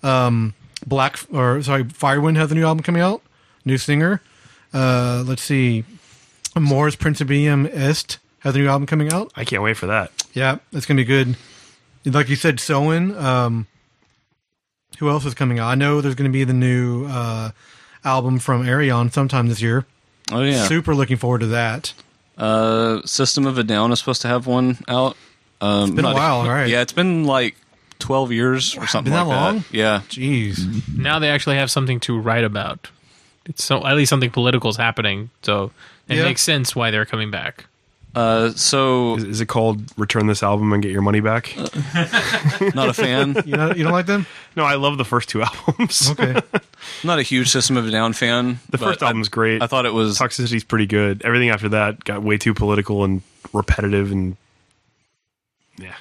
Firewind has a new album coming out. New singer. Let's see. Mors Principium Est has a new album coming out. I can't wait for that. Yeah, it's gonna be good. Like you said, Soen. Who else is coming out? I know there's gonna be the new album from Arion sometime this year. Oh yeah. Super looking forward to that. System of a Down is supposed to have one out. It's been a while, right? Yeah, it's been like 12 years or something Been that like long? that. Yeah. Jeez. Now they actually have something to write about. It's so at least something political is happening, so it Yeah. makes sense why they're coming back. So Is it called Return This Album and Get Your Money Back? not a fan. You don't like them? No, I love the first two albums. Okay. Not a huge System of a Down fan. The but first album's great. I thought it was. Toxicity's pretty good. Everything after that got way too political and repetitive and yeah.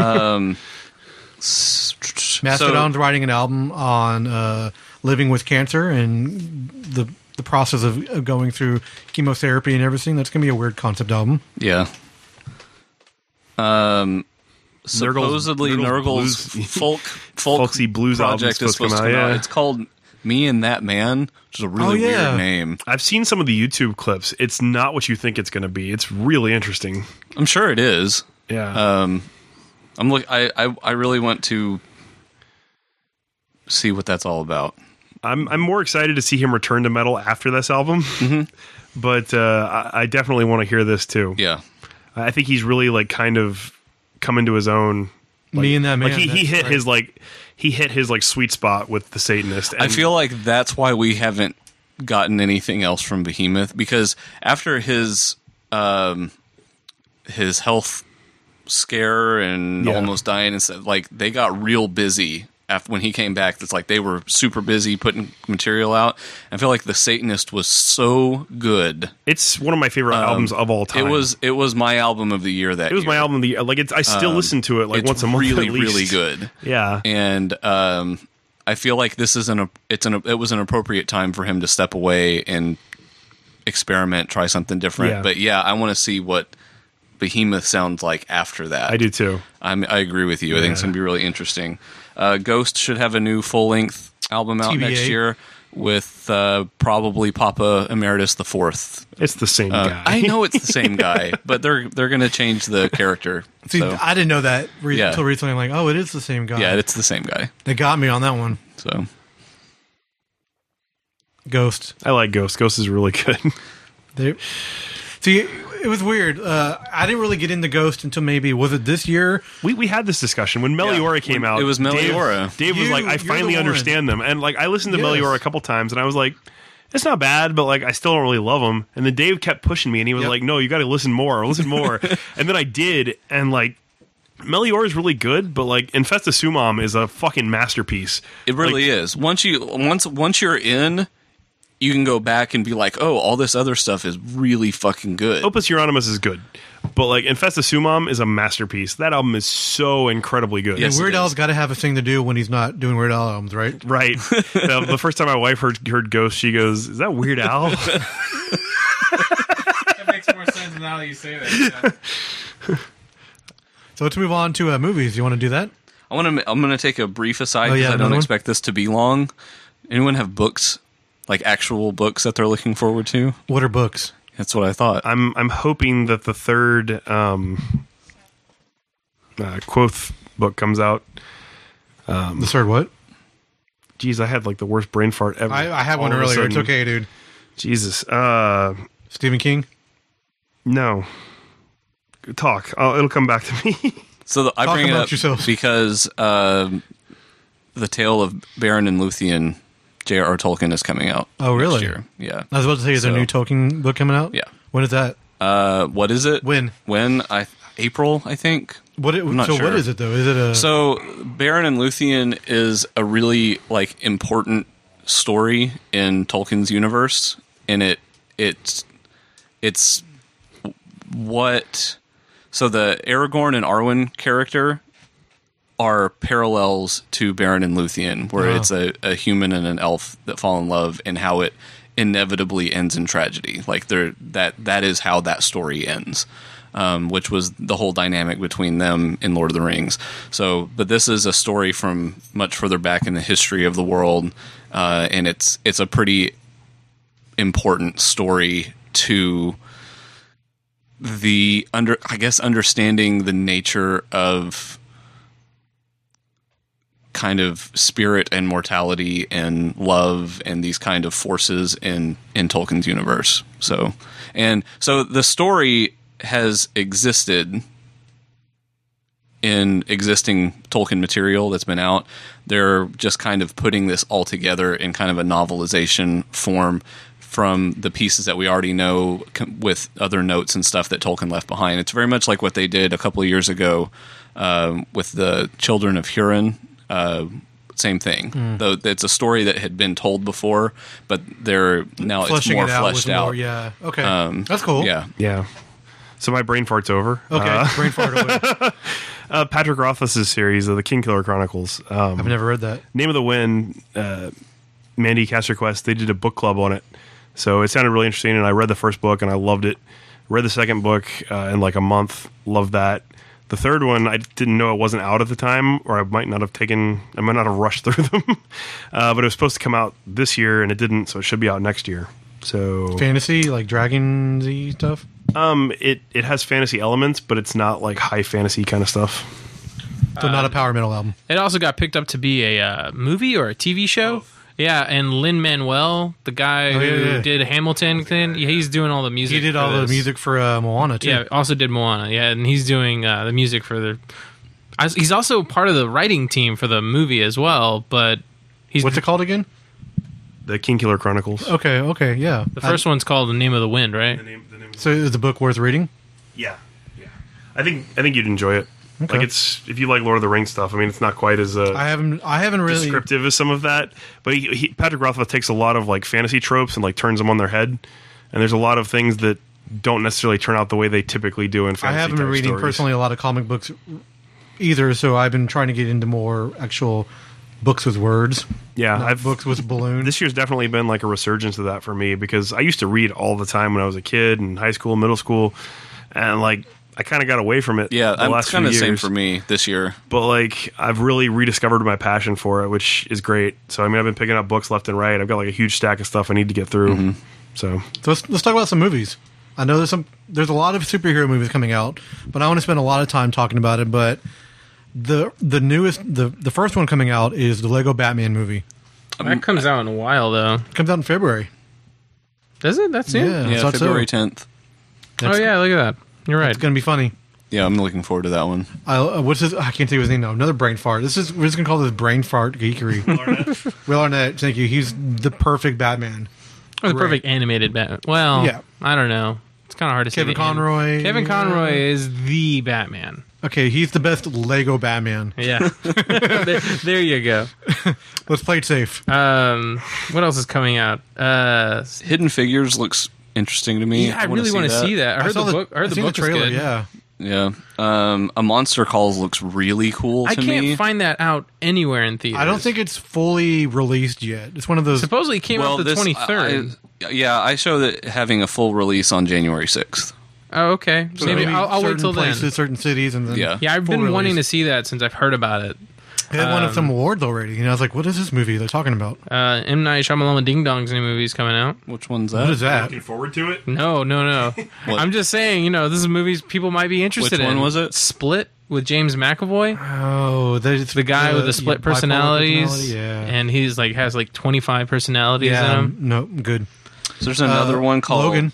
Mastodon's writing an album on living with cancer and the process of going through chemotherapy and everything. That's going to be a weird concept album. Yeah. Supposedly Nurgle's Nurgle's folk Folksy blues album project is supposed to come out. yeah. It's called Me and That Man, which is a really yeah. weird name. I've seen some of the YouTube clips. It's not what you think it's going to be. It's really interesting. I'm sure it is. Yeah. I really want to see what that's all about. I'm more excited to see him return to metal after this album. But I definitely want to hear this too. Yeah. I think he's really like kind of come into his own. Me and That Man. Like he that's hit right. his like sweet spot with the Satanist. I feel like that's why we haven't gotten anything else from Behemoth, because after his health scare and Yeah. almost dying and stuff, like they got real busy after when he came back. It's like they were super busy putting material out. I feel like the Satanist was so good. it's one of my favorite albums of all time. It was my album of the year that It was my album of the year. Like I still listen to it like It's once a month. really at least. really good. Yeah. And I feel like this is it was an appropriate time for him to step away and experiment, try something different. Yeah. But yeah, I want to see what Behemoth sounds like after that. I do too. I agree with you. I think it's going to be really interesting. Ghost should have a new full length album out TBA. next year with probably Papa Emeritus the Fourth. It's the same guy. I know it's the same guy, but they're going to change the character. See, So, I didn't know that Yeah. until recently. I'm like, oh, it is the same guy. yeah, it's the same guy. They got me on that one. So Ghost. I like Ghost. Ghost is really good. See, it was weird. I didn't really get into Ghost until maybe, was it this year? We had this discussion when Meliora came out. It was Meliora. Dave was like, I You're finally the one. understand them, and like I listened to Yes. Meliora a couple times, and I was like, it's not bad, but like I still don't really love them. And then Dave kept pushing me, and he was Yep. like, no, you got to listen more. And then I did, and like Meliora is really good, but like Infesta Sumam is a fucking masterpiece. it really is. Once you're in, you can go back and be like, oh, all this other stuff is really fucking good. Opus Euronymous is good, but like Infesta Sumam is a masterpiece. That album is so incredibly good. Yes. Weird it Al's is. got to have a thing to do when he's not doing Weird Al albums, right? Right. The first time my wife heard Ghost, she goes, "Is that Weird Al?" That makes more sense now that you say that. So let's move on to movies. You want to do that? I'm gonna take a brief aside Oh, because yeah, I another don't one? expect this to be long. Anyone have books, like actual books that they're looking forward to? What are books? That's what I thought. I'm hoping that the third Quoth book comes out. The third what? Jeez, I had like the worst brain fart ever. I had one All of a earlier. It's sudden. okay, dude. Jesus. Stephen King? No. Talk. It'll come back to me. So I Talk bring it about up yourself. because the Tale of Baron and Luthien, J.R.R. Tolkien, is coming out. Oh, really? Next year. Yeah. I was about to say, is there a So- new Tolkien book coming out? Yeah. When is that? What is it? When? April, I think. What not so sure. what is it, though? Is it a... So Baron and Luthien is a really like important story in Tolkien's universe, and it's what. So the Aragorn and Arwen character are parallels to Baron and Luthien, where Oh. it's a human and an elf that fall in love, and how it inevitably ends in tragedy. Like that is how that story ends, which was the whole dynamic between them in Lord of the Rings. So, but this is a story from much further back in the history of the world, and it's a pretty important story to the understanding the nature of kind of spirit and mortality and love and these kind of forces in Tolkien's universe. So the story has existed in existing Tolkien material that's been out. They're just kind of putting this all together in kind of a novelization form from the pieces that we already know with other notes and stuff that Tolkien left behind. It's very much like what they did a couple of years ago with the Children of Hurin. Same thing. Though it's a story that had been told before, but it's more fleshed out. Yeah. Okay. That's cool. Yeah. Yeah. So my brain fart's over. Okay. Brain fart away. Patrick Rothfuss's series of the Kingkiller Chronicles. I've never read that. Name of the Wind, Mandy Caster Quest, they did a book club on it. So it sounded really interesting, and I read the first book, and I loved it. Read the second book in like a month. Loved that. The third one, I didn't know it wasn't out at the time, or I might not have rushed through them. But it was supposed to come out this year, and it didn't, so it should be out next year. So Fantasy, like dragons-y stuff? It has fantasy elements, but it's not like high fantasy kind of stuff. So not a power metal album. It also got picked up to be a movie or a TV show. Yeah, and Lin-Manuel, the guy who did Hamilton, he's doing all the music. He did all the music for Moana, too. Yeah, also did Moana. Yeah, and he's doing the music for the... He's also part of the writing team for the movie as well, but he's... What's it called again? The Kingkiller Chronicles. Okay, yeah. The first one's called The Name of the Wind, right? So is the book worth reading? Yeah. I think you'd enjoy it. Okay. Like if you like Lord of the Rings stuff. I mean, it's not quite as I haven't really descriptive as some of that, but Patrick Rothfuss takes a lot of like fantasy tropes and like turns them on their head. And there's a lot of things that don't necessarily turn out the way they typically do in fantasy. I haven't been reading stories. personally a lot of comic books either, so I've been trying to get into more actual books with words. Yeah, not books with balloons. This year's definitely been like a resurgence of that for me, because I used to read all the time when I was a kid in high school, middle school, and like I kind of got away from it. Yeah, the last it's kind of few the same years. for me this year. But like I've really rediscovered my passion for it, which is great. So I mean, I've been picking up books left and right. I've got like a huge stack of stuff I need to get through. Mm-hmm. So let's talk about some movies. I know there's a lot of superhero movies coming out, but I want to spend a lot of time talking about it. But the newest, the first one coming out is the Lego Batman movie. That comes out in a while, though. It comes out in February. Does it? That's soon? Yeah, Yeah, so February 10th. Oh, yeah, look at that. You're right. It's going to be funny. Yeah, I'm looking forward to that one. What's his? I can't think of his name now. Another brain fart. We're just going to call this brain fart geekery. Will Arnett, thank you. He's the perfect Batman. Or the perfect animated Batman. Well, Yeah. I don't know. It's kind of hard to say. Kevin Conroy. Kevin Conroy is the Batman. Okay, he's the best Lego Batman. Yeah. there you go. Let's play it safe. What else is coming out? Hidden Figures looks interesting to me. Yeah, I really want to see that. I heard the book. I heard the seen book trailer. is good. Yeah. Yeah. A Monster Calls looks really cool to I can't me. find that out anywhere in theaters. I don't think it's fully released yet. It's one of those. Supposedly it came out the 23rd. I show that having a full release on January 6th. Oh, okay. Maybe I'll wait till then. places, certain cities, and then Yeah. Yeah, I've been wanting to see that since I've heard about it. It had won some awards already, and I was like, "What is this movie they're talking about? M. Night Shyamalan Ding Dong's new movie's coming out. Which one's What is that? that?" looking forward to it. No. What? I'm just saying, this is movies people might be interested Which in. one was it? Split with James McAvoy. Oh, The guy with the split bipolar personalities. personality, yeah, And he's has 25 personalities in yeah. him. No, good. So there's another one called Logan.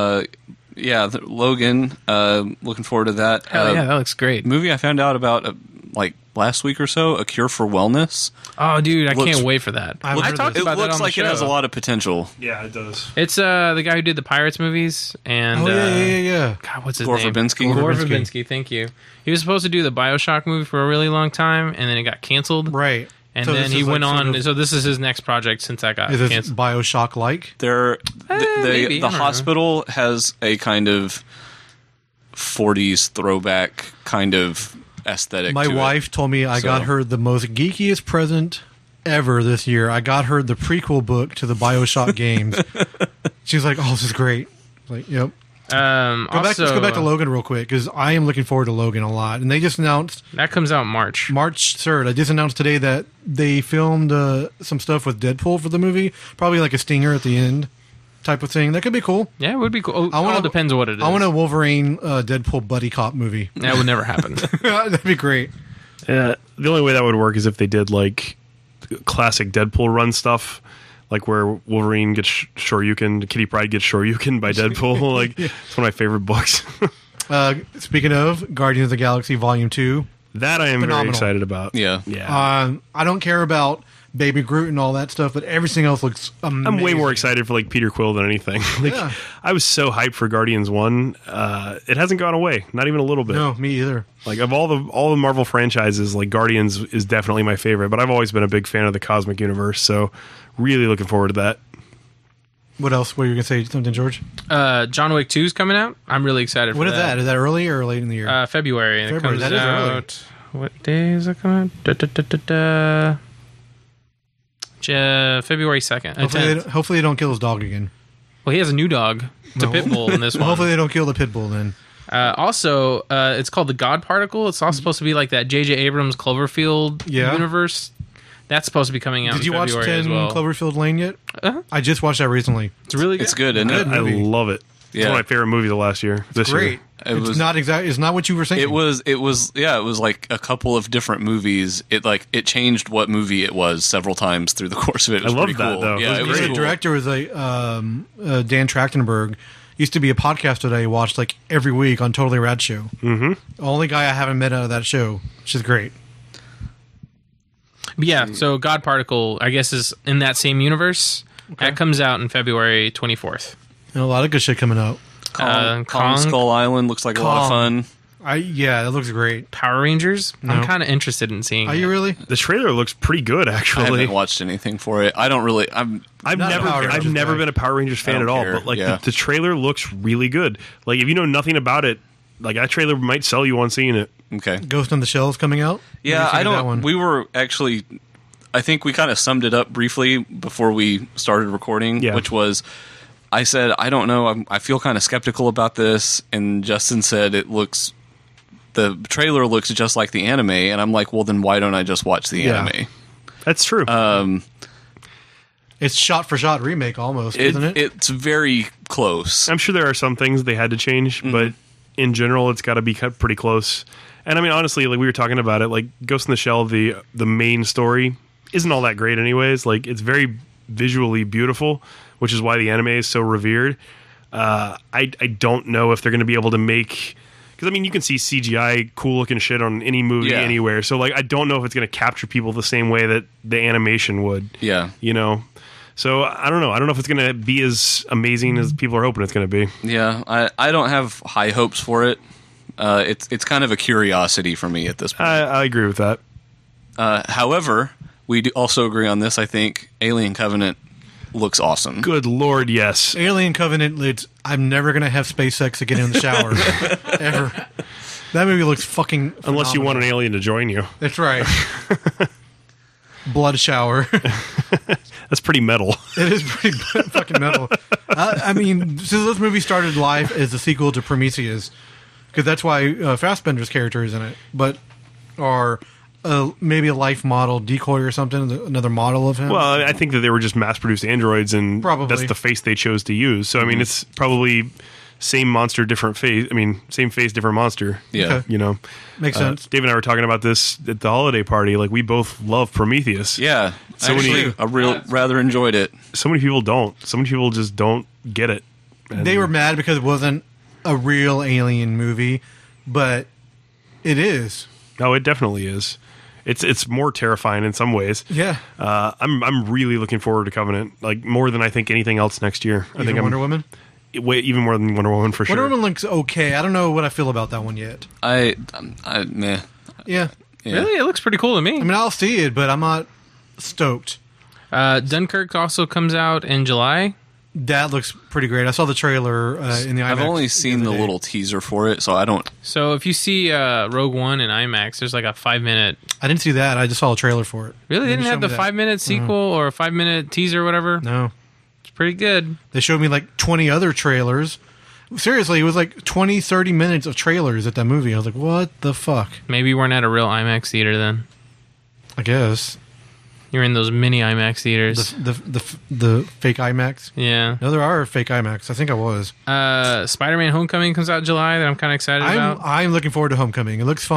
Logan. Looking forward to that. Hell yeah, that looks great. Movie I found out about last week or so, A Cure for Wellness. Oh, dude, I Looks- can't wait for that. I've I heard talked this. about It that looks on like the it show. has a lot of potential. Yeah, it does. It's the guy who did the Pirates movies and Oh yeah. God, what's his Gore name? Verbinski. Gore Verbinski. Verbinski. Thank you. He was supposed to do the BioShock movie for a really long time, and then it got canceled. Right. And So then this he is went like on. sort of- So this is his next project since that got Is this canceled. Bioshock like? There, maybe, I the don't know. hospital has a kind of 40s throwback kind of aesthetic. My to it. wife told me I got So- her the most geekiest present ever this year. I got her the prequel book to the Bioshock games. She's like, "Oh, this is great." Like, yep. Let's go back to Logan real quick because I am looking forward to Logan a lot. And they just announced that comes out March. March 3rd. I just announced today that they filmed some stuff with Deadpool for the movie. Probably like a stinger at the end type of thing. That could be cool. Yeah, it would be cool. I wanna- All depends on what it is. I want a Wolverine Deadpool buddy cop movie. That would never happen. That'd be great. The only way that would work is if they did like classic Deadpool run stuff, like where Wolverine gets Shoryuken, Kitty Pryde gets Shoryuken by Deadpool. Like it's one of my favorite books. Speaking of Guardians of the Galaxy Volume 2, That I am very Phenomenal. excited about. Yeah. Yeah. I don't care about Baby Groot and all that stuff, but everything else looks amazing. I'm way more excited for like Peter Quill than anything. Like, Yeah. I was so hyped for Guardians 1. It hasn't gone away, not even a little bit. No, me either. Like of all the Marvel franchises, like Guardians is definitely my favorite, but I've always been a big fan of the cosmic universe, so really looking forward to that. What else? What were you going to say? Something, George? John Wick 2 is coming out. I'm really excited for What is that. that? Is that early or late in the year? February. And February, it comes that is early. out. What day is it coming out? February 2nd. Hopefully they don't kill his dog again. Well, he has a new dog. It's a No. pit bull in this one. Hopefully they don't kill the pit bull then. Also, it's called the God Particle. It's all supposed to be like that J.J. Abrams Cloverfield Yeah. universe. That's supposed to be coming out Did in you watch February 10 as well. Cloverfield Lane yet? Uh-huh. I just watched that recently. It's really good. It's good, isn't it? I movie. love it. It's Yeah. one of my favorite movies of last year. This Great. year. It's was- not what you were saying. It was like a couple of different movies. It changed what movie it was several times through the course of it. It was I loved pretty that, cool. though. It Yeah, was it was The great. cool. director was Dan Trachtenberg. Used to be a podcaster that I watched like every week on Totally Rad Show. Mm-hmm. The only guy I haven't met out of that show, which is great. But yeah, so God Particle, I guess, is in that same universe. That comes out in February 24th. And a lot of good shit coming out. Kong Kong, Skull Island looks like a lot of Kong. fun. Yeah, that looks great. Power Rangers. No. I'm kind of interested in seeing Are you it. really? The trailer looks pretty good, I actually. haven't watched anything for it. I don't really. I've Not a never, Power I've Rangers never guy. been a Power Rangers fan I at don't all. care, But like yeah. the trailer looks really good. Like if you know nothing about it, like that trailer might sell you on seeing it. Okay. Ghost on the Shell is coming out. What do you Yeah, think I of that don't. one? We were actually. I think we kind of summed it up briefly before we started recording, Yeah. which was. I said, I don't know. I feel kind of skeptical about this, and Justin said the trailer looks just like the anime, and I'm like, well, then why don't I just watch the Yeah. anime? That's true. It's shot for shot remake almost, isn't it? It's very close. I'm sure there are some things they had to change, but in general, it's got to be cut pretty close. And I mean, honestly, like we were talking about it, like Ghost in the Shell, the main story isn't all that great, anyways. Like it's very visually beautiful, which is why the anime is so revered. I don't know if they're going to be able to make, because I mean, you can see CGI cool looking shit on any movie Yeah. anywhere. So like, I don't know if it's going to capture people the same way that the animation would. Yeah. You know. So I don't know. I don't know if it's going to be as amazing as people are hoping it's going to be. Yeah, I don't have high hopes for it. It's kind of a curiosity for me at this point. I agree with that. However, we do also agree on this. I think Alien Covenant looks awesome. Good Lord, yes. Alien Covenant. I'm never gonna have SpaceX again in the shower ever. That movie looks fucking. Unless you want an phenomenal. alien to join you. That's right. Blood shower. That's pretty metal. It is pretty fucking metal. I mean, so this movie started life as a sequel to Prometheus, because that's why Fassbender's character is in it. But or maybe a life model, Decoy or something, another model of him. Well, I think that they were just mass-produced androids, and Probably. that's the face they chose to use. So, I mean, it's probably same monster, different face. I mean, same face, different monster. Yeah. Okay. You know? Makes sense. Dave and I were talking about this at the holiday party. Like, we both love Prometheus. Yeah. So many- I rather enjoyed it. So many people don't. So many people just don't get it. And They were mad because it wasn't a real alien movie, but it is. No, it definitely is. It's more terrifying in some ways. Yeah. I'm really looking forward to Covenant, like more than I think anything else next year. I think Wonder Woman. even more than Wonder Woman for sure. Wonder Woman looks okay. I don't know what I feel about that one yet. I meh. Yeah. Yeah. Really? It looks pretty cool to me. I mean, I'll see it, but I'm not stoked. Dunkirk also comes out in July. That looks pretty great. I saw the trailer in the IMAX. I've only seen the other day. little teaser for it, so I don't. So if you see Rogue One in IMAX, there's like a 5-minute. I didn't see that. I just saw a trailer for it. Really? They They didn't showed have the me that. 5-minute sequel or a 5-minute teaser or whatever? No. It's pretty good. They showed me like 20 other trailers. Seriously, it was like 20, 30 minutes of trailers at that movie. I was like, what the fuck? Maybe you weren't at a real IMAX theater then. I guess. You're in those mini IMAX theaters. The fake IMAX. Yeah. No, there are fake IMAX. I think I was. Spider-Man Homecoming comes out in July that I'm kind of excited about. I'm looking forward to Homecoming. It looks fun.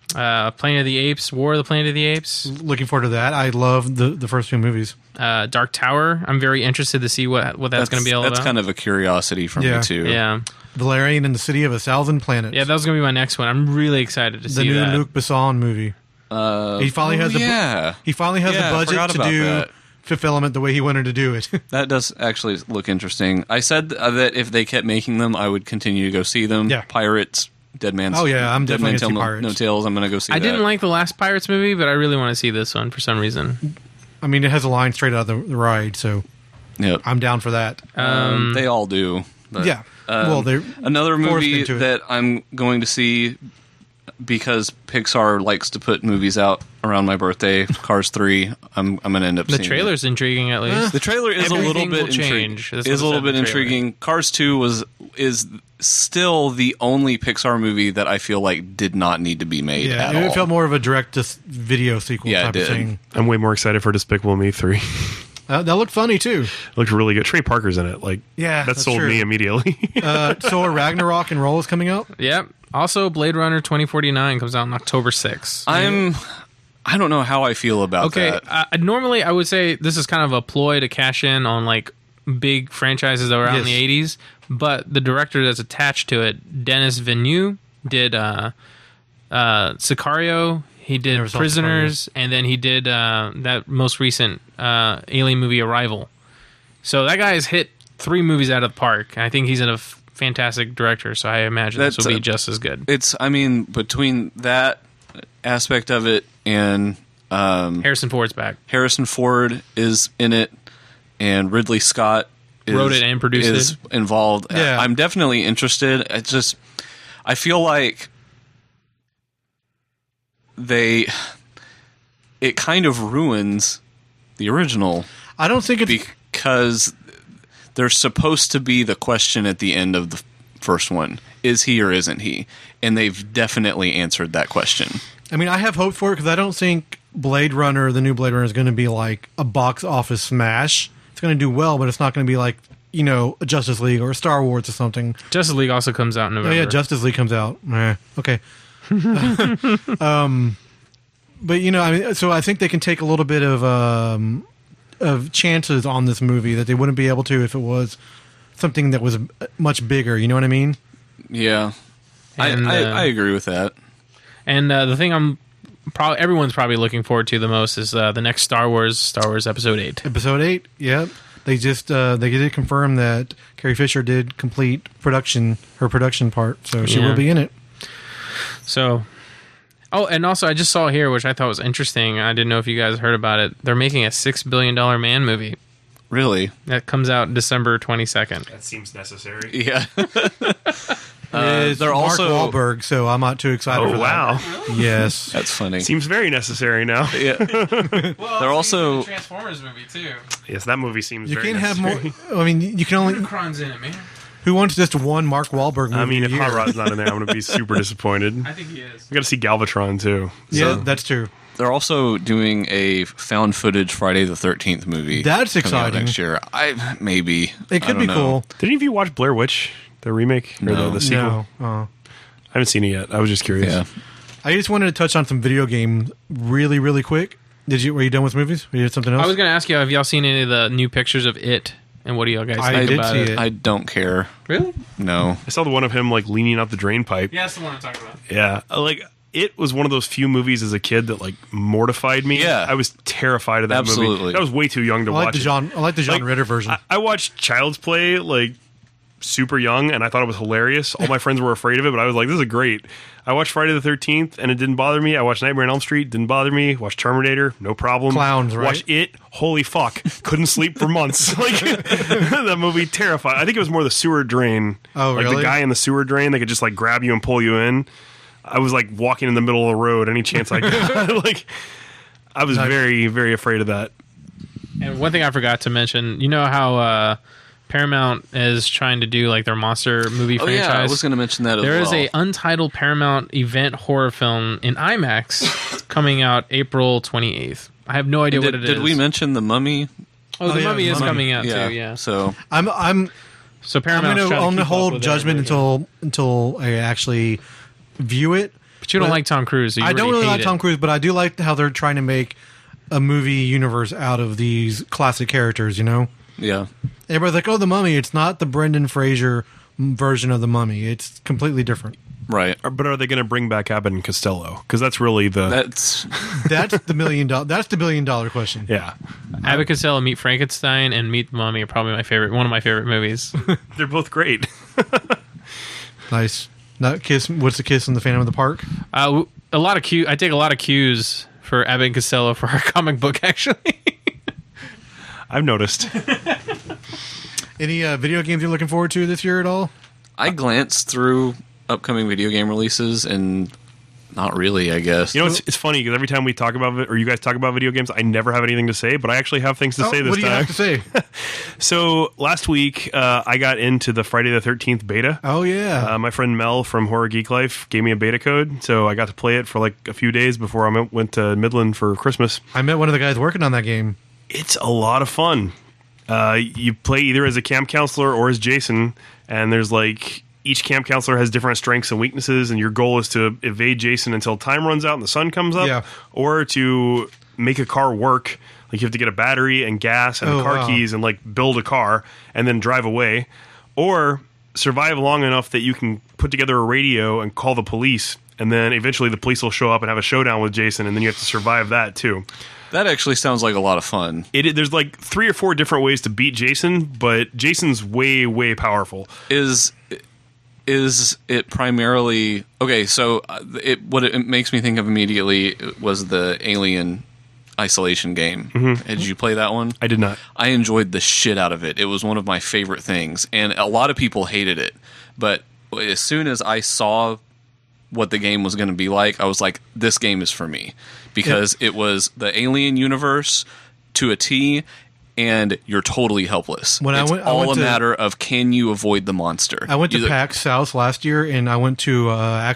Planet of the Apes, War of the Planet of the Apes, Looking forward to that. I love the first 2 movies. Dark Tower. I'm very interested to see what that's going to be all about. That's kind of a curiosity for Yeah. me too. Yeah. Valerian and the City of 1,000 Planets. Yeah, that was going to be my next one. I'm really excited to the see new that. Luc Besson movie. He finally has I the budget forgot to about do that. Fifth Element the way he wanted to do it. That does actually look interesting. I said that if they kept making them, I would continue to go see them. Yeah. Pirates, Dead Man's. Oh, yeah, I'm Dead definitely Man gonna see Tell Pirates. No Tales. I'm going to go see I that. didn't like the last Pirates movie, but I really want to see this one for some reason. I mean, it has a line straight out of the ride, so Yep. I'm down for that. They all do. But, Yeah. Well, they're another forced movie into it. that I'm going to see because Pixar likes to put movies out around my birthday. Cars 3. I'm going to end up The seeing it. trailer's intriguing, at least. The trailer is a little Everything bit will change. That's what Is it a little said in bit the trailer. intriguing. Cars 2 is still the only Pixar movie that I feel like did not need to be made yeah, at it all. felt more of a video sequel Yeah, it type of did. thing. I'm way more excited for Despicable Me 3. That looked funny too. It looked really good. Trey Parker's in it. Like, Yeah, that that's sold true. me immediately. So are Ragnarok and Roll is coming out. Yep. Also, Blade Runner 2049 comes out on October 6th. I don't know how I feel about Okay, that. normally I would say this is kind of a ploy to cash in on like big franchises that were out in Yes. the 80s, but the director that's attached to it, Denis Villeneuve, did Sicario, he did Never saw Prisoners, and then he did that most recent Alien movie, Arrival. So that guy's hit 3 movies out of the park, and I think he's a fantastic director, so I imagine this That's will be just as good. Between that aspect of it and Harrison Ford's back. Harrison Ford is in it, and Ridley Scott Wrote it and produced is involved. Yeah. I'm definitely interested. It's just I feel like it kind of ruins the original I don't think it's because there's supposed to be the question at the end of the first one: is he or isn't he? And they've definitely answered that question. I mean, I have hope for it because I don't think Blade Runner, the new Blade Runner, is going to be like a box office smash. It's going to do well, but it's not going to be like, a Justice League or Star Wars or something. Justice League also comes out in Oh November. yeah, Justice League comes out. Okay. But I mean, so I think they can take a little bit of chances on this movie that they wouldn't be able to if it was something that was much bigger. You know what I mean? Yeah, And, I agree with that. And the thing everyone's probably looking forward to the most is the next Star Wars Episode 8. Episode 8. Yep. They just they did confirm that Carrie Fisher did complete her production part, so she Yeah. will be in it. So, and also I just saw here, which I thought was interesting. I didn't know if you guys heard about it. They're making a $6 billion man movie Really? that comes out December 22nd. That seems necessary. Yeah. It's they're Mark also- Wahlberg, so I'm not too excited Oh, for wow. that. Yes. That's funny. Seems very necessary now. Yeah. They're also Transformers movie too. Yes, that movie seems You very can't have more. necessary. I mean, you can only. Kron's in it, man. Who wants just one Mark Wahlberg movie? I mean, a if year? Hot Rod's not in there, I'm going to be super disappointed. I think he is. We got to see Galvatron, too. Yeah, that's true. they're also doing a found footage Friday the 13th movie. That's coming out exciting. next year. It It could be cool. Did any of you watch Blair Witch, the remake? Or No. the sequel? No. I haven't seen it yet. I was just curious. Yeah. I just wanted to touch on some video games really, really quick. Were you done with movies? Or you had something else? I was going to ask you, have y'all seen any of the new pictures of it? And what do y'all guys I think did about see it? it. I don't care. Really? No. I saw the one of him like leaning out the drain pipe. Yeah, that's the one I'm talking about. Yeah. Like it was one of those few movies as a kid that like mortified me. Yeah. I was terrified of that movie. Absolutely. I was way too young to I like watch the it. John. I like the John Like, Ritter version. I watched Child's Play like super young and I thought it was hilarious. All my friends were afraid of it, but I was like, this is great. I watched Friday the 13th and it didn't bother me. I watched Nightmare on Elm Street, didn't bother me. Watched Terminator, no problem. Clowns, right? Watched It, holy fuck. Couldn't sleep for months. Like that movie terrified. I think it was more the sewer drain. Oh, like really? the guy in the sewer drain that could just like grab you and pull you in. I was like walking in the middle of the road any chance I got. Like I was Nice. very, very afraid of that. And one thing I forgot to mention, you know how Paramount is trying to do like their monster movie Oh franchise? yeah, I was going to mention that as There well. is a untitled Paramount event horror film in IMAX coming out April 28th. I have no idea what it is. Did we mention The Mummy? Oh, The yeah, Mummy is Mummy. coming out too. Yeah. So I'm So Paramount's trying to gonna keep up hold with judgment everybody. until I actually view it. But you don't like Tom Cruise. So you I don't really hate like it. Tom Cruise, but I do like how they're trying to make a movie universe out of these classic characters, you know? Yeah. Everybody's like, oh, The Mummy. It's not the Brendan Fraser version of The Mummy. It's completely different. Right. But are they going to bring back Abbott and Costello? Because that's really the That's That's the $1 billion question. yeah. Abbott Costello, Meet Frankenstein, and Meet the Mummy are probably one of my favorite movies. They're both great. Nice. Not kiss. What's the kiss in the Phantom of the Park? I take a lot of cues for Abbott and Costello for our comic book, actually. I've noticed. Any video games you're looking forward to this year at all? I glanced through upcoming video game releases and not really, I guess. You know, it's funny because every time we talk about it, or you guys talk about video games, I never have anything to say, but I actually have things to say this what do you time. have to say? So last week, I got into the Friday the 13th beta. Oh, yeah. My friend Mel from Horror Geek Life gave me a beta code, so I got to play it for like a few days before I went to Midland for Christmas. I met one of the guys working on that game. It's a lot of fun. You play either as a camp counselor or as Jason, and there's like each camp counselor has different strengths and weaknesses, and your goal is to evade Jason until time runs out and the sun comes up, Yeah. or to make a car work. Like you have to get a battery and gas and the car keys and like build a car and then drive away, or survive long enough that you can put together a radio and call the police, and then eventually the police will show up and have a showdown with Jason, and then you have to survive that too. That actually sounds like a lot of fun. There's like 3 or 4 different ways to beat Jason, but Jason's way, way powerful. Is it primarily okay? So what it makes me think of immediately was the Alien Isolation game. Mm-hmm. Did you play that one? I did not. I enjoyed the shit out of it. It was one of my favorite things, and a lot of people hated it. But as soon as I saw what the game was going to be like, I was like, this game is for me. Because it was the Alien universe to a T, and you're totally helpless. When I it's went all a to- matter of can you avoid the monster. I went to PAX South last year, and I went to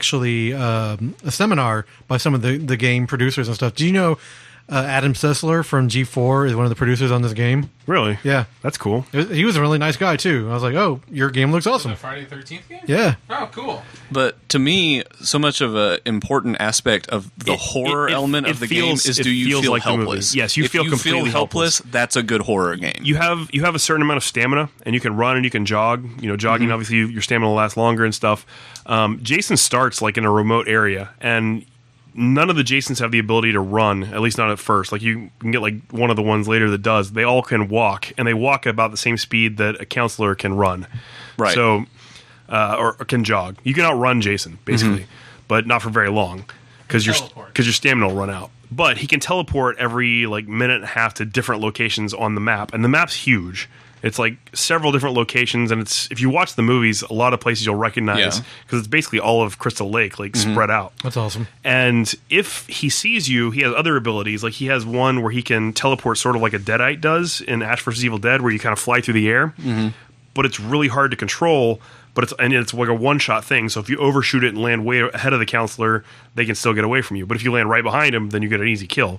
a seminar by some of the game producers and stuff. Do you know Adam Sessler from G4 is one of the producers on this game? Really? Yeah. That's cool. He was a really nice guy, too. I was like, oh, your game looks awesome. Friday the 13th game? Yeah. Oh, cool. But to me, so much of an important aspect of the horror element of the game is do you feel like the movie. helpless? Yes, you if feel you completely feel helpless. That's a good horror game. You have a certain amount of stamina, and you can run and you can jog. You know, jogging obviously your stamina will last longer and stuff. Jason starts like in a remote area, and none of the Jasons have the ability to run, at least not at first. Like you can get like one of the ones later that does. They all can walk, and they walk about the same speed that a counselor can run. Right. So, or can jog. You can outrun Jason basically, but not for very long because your stamina will run out. But he can teleport every like minute and a half to different locations on the map, and the map's huge. It's like several different locations, and it's if you watch the movies, a lot of places you'll recognize because it's basically all of Crystal Lake, like spread out. That's awesome. And if he sees you, he has other abilities. Like he has one where he can teleport, sort of like a Deadite does in Ash vs. Evil Dead, where you kind of fly through the air. But it's really hard to control. But it's like a one-shot thing. So if you overshoot it and land way ahead of the counselor, they can still get away from you. But if you land right behind him, then you get an easy kill.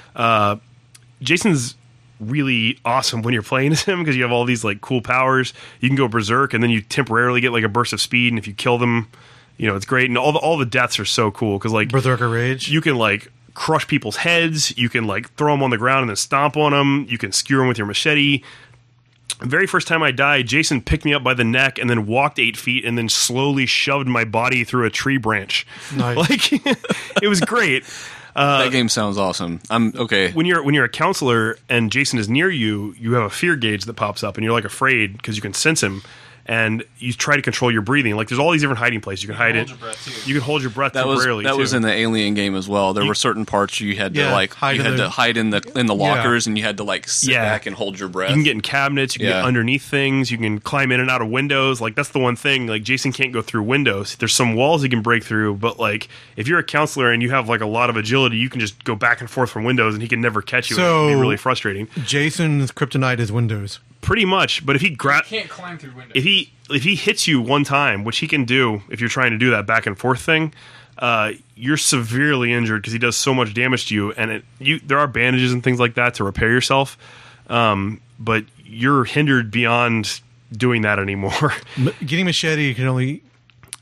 Jason's really awesome when you're playing as him because you have all these like cool powers. You can go berserk, and then you temporarily get like a burst of speed, and if you kill them, you know, it's great. And all the deaths are so cool because like Berserker Rage. you can like crush people's heads, you can like throw them on the ground and then stomp on them, you can skewer them with your machete. The very first time I died, Jason picked me up by the neck and then walked 8 feet and then slowly shoved my body through a tree branch. Nice. Like it was great. That game sounds awesome. I'm okay. When you're a counselor and Jason is near you, you have a fear gauge that pops up, and you're like afraid because you can sense him, and you try to control your breathing. Like there's all these different hiding places. You can hide it. You can hold your breath temporarily. That was too. in the Alien game as well. There were certain parts you had to like hide in the lockers, and you had to like sit Yeah. back and hold your breath. You can get in cabinets. You can get underneath things. You can climb in and out of windows. Like that's the one thing. Like Jason can't go through windows. There's some walls he can break through, but like if you're a counselor and you have like a lot of agility, you can just go back and forth from windows, and he can never catch you. So- It'd be really frustrating. Jason's kryptonite is Windows. Pretty much. But if he Can't climb through windows. if he hits you one time, which he can do if you're trying to do that back and forth thing, you're severely injured because he does so much damage to you. And there are bandages and things like that to repair yourself, but you're hindered beyond doing that anymore. Getting machete, you can only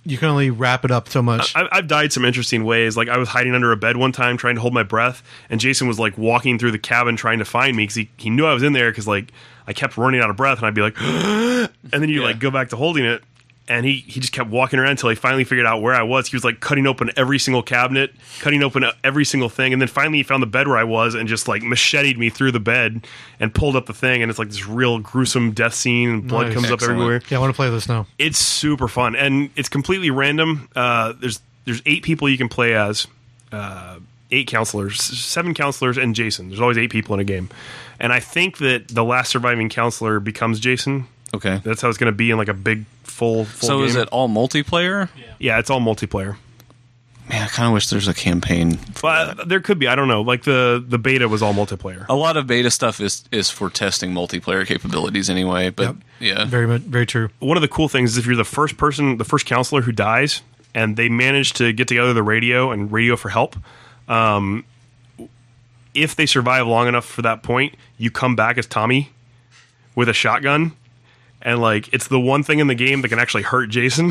you can only wrap it up so much. I've died some interesting ways. Like I was hiding under a bed one time trying to hold my breath, and Jason was like walking through the cabin trying to find me because he knew I was in there because like I kept running out of breath, and I'd be like, and then you like go back to holding it, and he just kept walking around until he finally figured out where I was. He was like cutting open every single cabinet, cutting open every single thing, and then finally he found the bed where I was and just like macheted me through the bed and pulled up the thing, and it's like this real gruesome death scene, and blood Nice. comes Excellent. up everywhere. Yeah, I want to play this now. It's super fun, and it's completely random. There's 8 people you can play as, 8 counselors, 7 counselors, and Jason. There's always 8 people in a game, and I think that the last surviving counselor becomes Jason. Okay. That's how it's going to be in like a big full So game. is it all multiplayer? Yeah, it's all multiplayer. Man, I kind of wish there's a campaign. But there could be. I don't know. Like the beta was all multiplayer. A lot of beta stuff is for testing multiplayer capabilities anyway. But yeah, Very true. One of the cool things is if you're the first counselor who dies, and they manage to get together the radio and radio for help. If they survive long enough for that point, you come back as Tommy with a shotgun, and like it's the one thing in the game that can actually hurt Jason.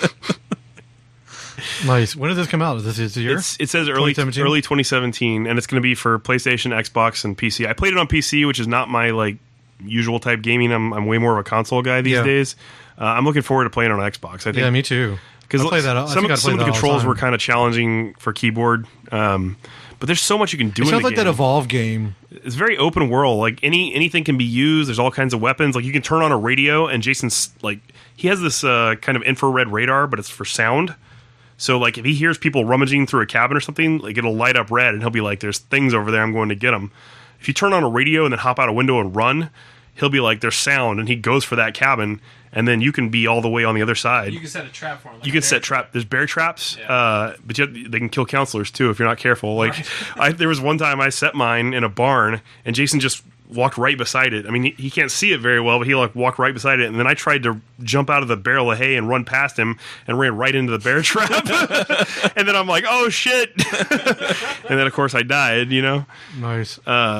Nice. When did this come out? Is this year? It says early 2017, and it's going to be for PlayStation, Xbox, and PC. I played it on PC, which is not my like usual type gaming. I'm way more of a console guy these days. I'm looking forward to playing on Xbox. I think. Yeah, me too. Because I play that. I some think I of play the that all controls time. were kind of challenging for keyboard, but there's so much you can do. It in sounds the like game. that Evolve game. It's very open world. Like anything can be used. There's all kinds of weapons. Like you can turn on a radio, and Jason's like he has this kind of infrared radar, but it's for sound. So like if he hears people rummaging through a cabin or something, like it'll light up red, and he'll be like, "There's things over there. I'm going to get them." If you turn on a radio and then hop out a window and run, he'll be like, "There's sound," and he goes for that cabin, and then you can be all the way on the other side. You can set a trap for him. You can set trap. There's bear traps, but they can kill counselors too if you're not careful. Like, there was one time I set mine in a barn, and Jason just walked right beside it. I mean, he can't see it very well, but he like walked right beside it, and then I tried to jump out of the barrel of hay and run past him, and ran right into the bear trap. And then I'm like, oh shit! And then of course I died. You know, Nice.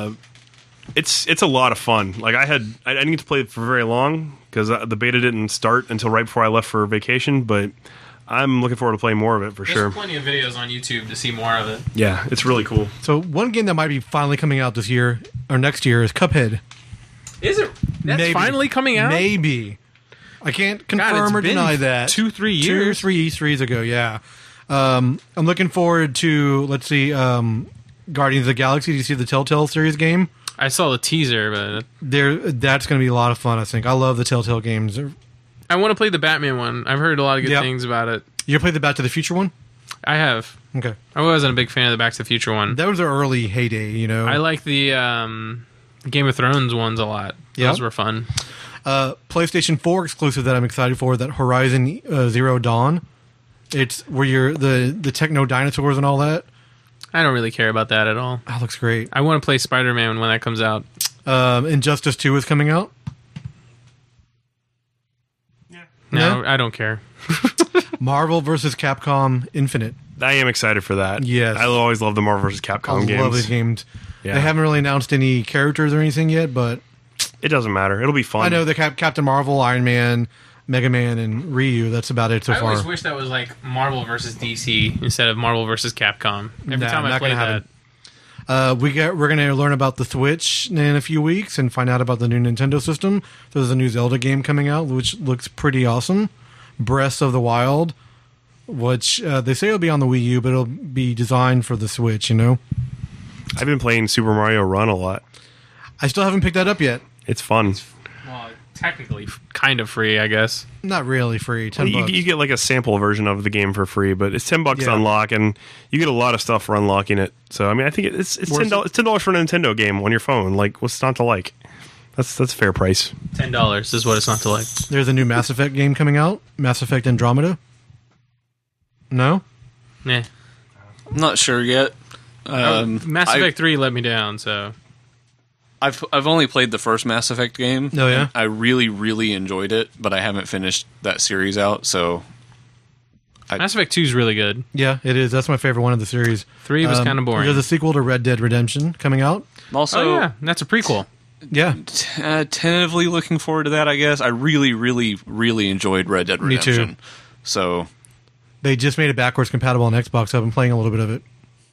it's a lot of fun. Like I didn't get to play it for very long because the beta didn't start until right before I left for vacation, but I'm looking forward to playing more of it for There's sure. plenty of videos on YouTube to see more of it. Yeah, it's really cool. So one game that might be finally coming out this year or next year is Cuphead. Is it? That's Maybe. finally coming out? Maybe. I can't God, confirm or it's been deny that. 2-3 2 or years. 3 E3s ago, yeah. I'm looking forward to, let's see, Guardians of the Galaxy. Do you see the Telltale series game? I saw the teaser, but That's going to be a lot of fun, I think. I love the Telltale games. I want to play the Batman one. I've heard a lot of good Yep. things about it. You ever played the Back to the Future one? I have. Okay. I wasn't a big fan of the Back to the Future one. That was their early heyday, you know. I like the Game of Thrones ones a lot. Yeah. Those were fun. PlayStation 4 exclusive that I'm excited for, that Horizon Zero Dawn. It's where you're the techno dinosaurs and all that. I don't really care about that at all. That looks great. I want to play Spider-Man when that comes out. Injustice 2 is coming out. No, Yeah. I don't care. Marvel vs. Capcom Infinite. I am excited for that. Yes. I always love the Marvel vs. Capcom I games. love these games. Yeah. They haven't really announced any characters or anything yet, but It doesn't matter. It'll be fun. I know the Captain Marvel, Iron Man, Mega Man, and Ryu. That's about it so I far. always wish that was like Marvel versus DC instead of Marvel versus Capcom. Every Nah, time I not play gonna that, happen. We're going to learn about the Switch in a few weeks and find out about the new Nintendo system. There's a new Zelda game coming out, which looks pretty awesome. Breath of the Wild, which they say will be on the Wii U, but it'll be designed for the Switch, you know? I've been playing Super Mario Run a lot. I still haven't picked that up yet. It's fun. well, technically kind of free, I guess. Not really free. $10. You get like a sample version of the game for free, but it's $10 to Yeah. unlock, and you get a lot of stuff for unlocking it. So I mean, I think it's $10. It's $10 for a Nintendo game on your phone. Like, what's not to like? That's a fair price. $10 is what it's not to like. There's a new Mass Effect game coming out, Mass Effect Andromeda. No? Nah. I'm not sure yet. Mass Effect 3 let me down, so I've only played the first Mass Effect game. Oh, yeah? I really, really enjoyed it, but I haven't finished that series out, so Mass Effect 2 is really good. Yeah, it is. That's my favorite one of the series. 3 was kind of boring. There's a sequel to Red Dead Redemption coming out. I'm also Oh yeah, that's a prequel. Yeah. tentatively looking forward to that, I guess. I really, really, really enjoyed Red Dead Me too. Redemption. So They just made it backwards compatible on Xbox. I've been playing a little bit of it.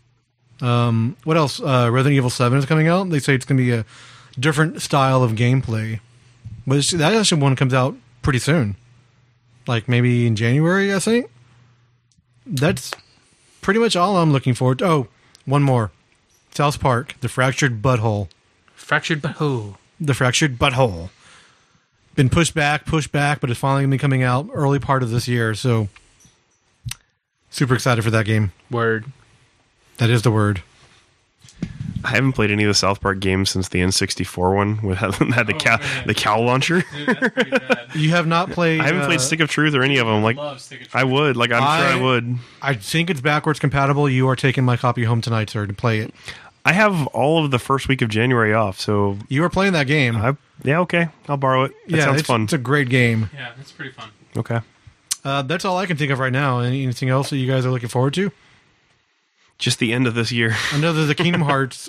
What else? Resident Evil 7 is coming out. They say it's going to be a different style of gameplay. But that actually one comes out pretty soon. Like maybe in January, I think. That's pretty much all I'm looking forward to. Oh, one more. South Park, The Fractured Butthole. Fractured Butthole. The Fractured Butthole. Been pushed back, but it's finally going to be coming out early part of this year. So, super excited for that game. Word. That is the word. I haven't played any of the South Park games since the N64 one. We had the cow launcher. Dude, that's pretty bad. You have not played... I haven't played Stick of Truth or any of them. Like, love Stick of Truth. I would. Like, I'm sure I would. I think it's backwards compatible. You are taking my copy home tonight, sir, to play it. I have all of the first week of January off, so... You are playing that game. Yeah, okay. I'll borrow it. That sounds fun. It's a great game. Yeah, it's pretty fun. Okay. That's all I can think of right now. Anything else that you guys are looking forward to? Just the end of this year. I know there's a Kingdom Hearts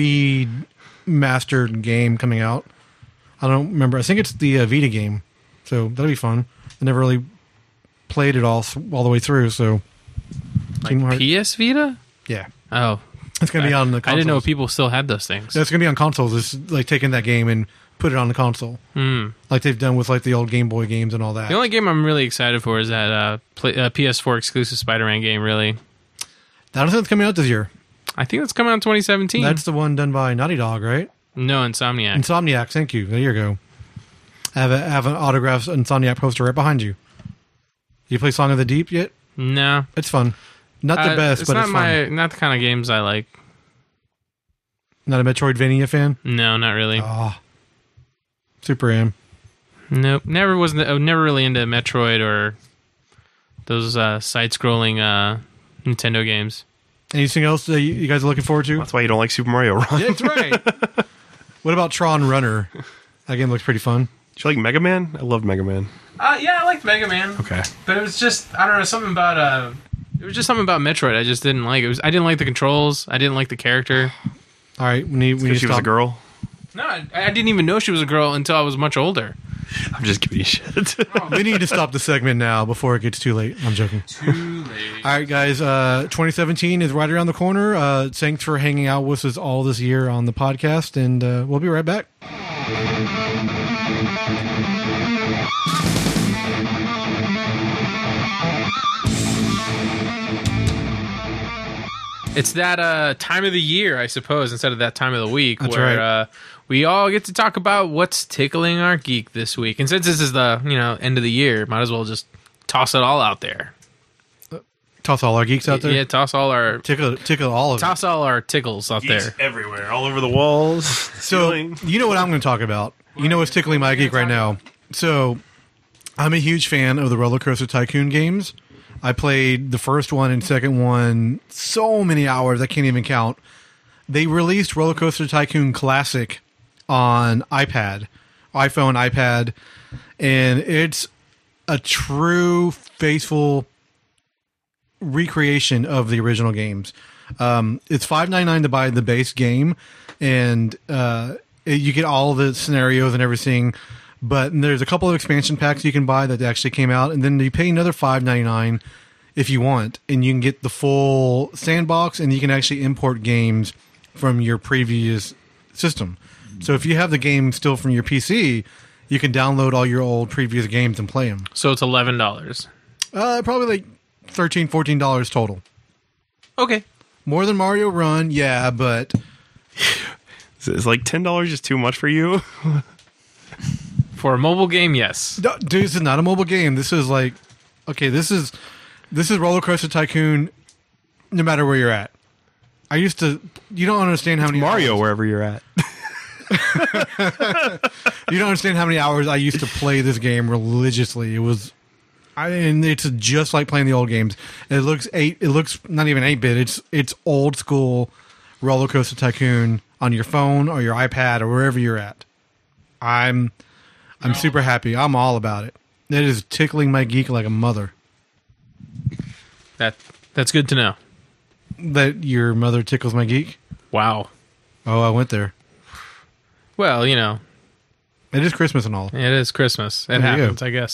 remastered game coming out. I don't remember. I think it's the Vita game, so that'll be fun. I never really played it all the way through, so... Like PS Vita? Yeah. Oh. It's going to be on the consoles. I didn't know people still had those things. It's going to be on consoles. It's like taking that game and put it on the console. Like they've done with like the old Game Boy games and all that. The only game I'm really excited for is that PS4 exclusive Spider-Man game, really. I don't think it's coming out this year. I think it's coming out in 2017. That's the one done by Naughty Dog, right? No, Insomniac. Insomniac, thank you. There you go. I have an autographed Insomniac poster right behind you. You play Song of the Deep yet? No. It's fun. Not the best, but it's fun. Not the kind of games I like. Not a Metroidvania fan? No, not really. Oh. Super am. Nope. Never really into Metroid or those side-scrolling Nintendo games. Anything else that you guys are looking forward to? That's why you don't like Super Mario Run. Yeah, that's right. What about Tron Runner? That game looks pretty fun. Did you like Mega Man? I loved Mega Man. Yeah, I liked Mega Man. Okay. But it was just, I don't know, something about it was just something about Metroid I just didn't like. I didn't like the controls. I didn't like the character. All right, we need to She was a girl. No, I didn't even know she was a girl until I was much older. I'm just giving you shit. We need to stop the segment now before it gets too late. I'm joking. Too late. All right, guys. 2017 is right around the corner. Thanks for hanging out with us all this year on the podcast, and we'll be right back. It's that time of the year, I suppose, instead of that time of the week. That's where right. We all get to talk about what's tickling our geek this week. And since this is the end of the year, might as well just toss it all out there. Toss all our geeks out there. Yeah, toss all our Tickle all of toss all our tickles out there. Everywhere, all over the walls. So you know what I'm going to talk about. You know what's tickling my geek right now. So I'm a huge fan of the Roller Coaster Tycoon games. I played the first one and second one so many hours I can't even count. They released Roller Coaster Tycoon Classic on iPhone, and it's a true, faithful recreation of the original games. It's $5.99 to buy the base game, and you get all the scenarios and everything. But there's a couple of expansion packs you can buy that actually came out, and then you pay another $5.99 if you want, and you can get the full sandbox, and you can actually import games from your previous system. So if you have the game still from your PC, you can download all your old previous games and play them. So it's $11. Probably like $13, $14 total. Okay. More than Mario Run, yeah, but Is like $10 just too much for you? For a mobile game, yes. no, dude, this is not a mobile game. This is like, okay, this is Roller Coaster Tycoon. No matter where you're at, you don't understand how many Mario hours, wherever you're at. you don't understand how many hours I used to play this game religiously. And it's just like playing the old games. It looks not even 8-bit. It's old school Roller Coaster Tycoon on your phone or your iPad or wherever you're at. I'm super happy. I'm all about it. It is tickling my geek like a mother. That's good to know. That your mother tickles my geek? Wow. Oh, I went there. Well, It is Christmas and all. it is Christmas. It There you happens, go. I guess.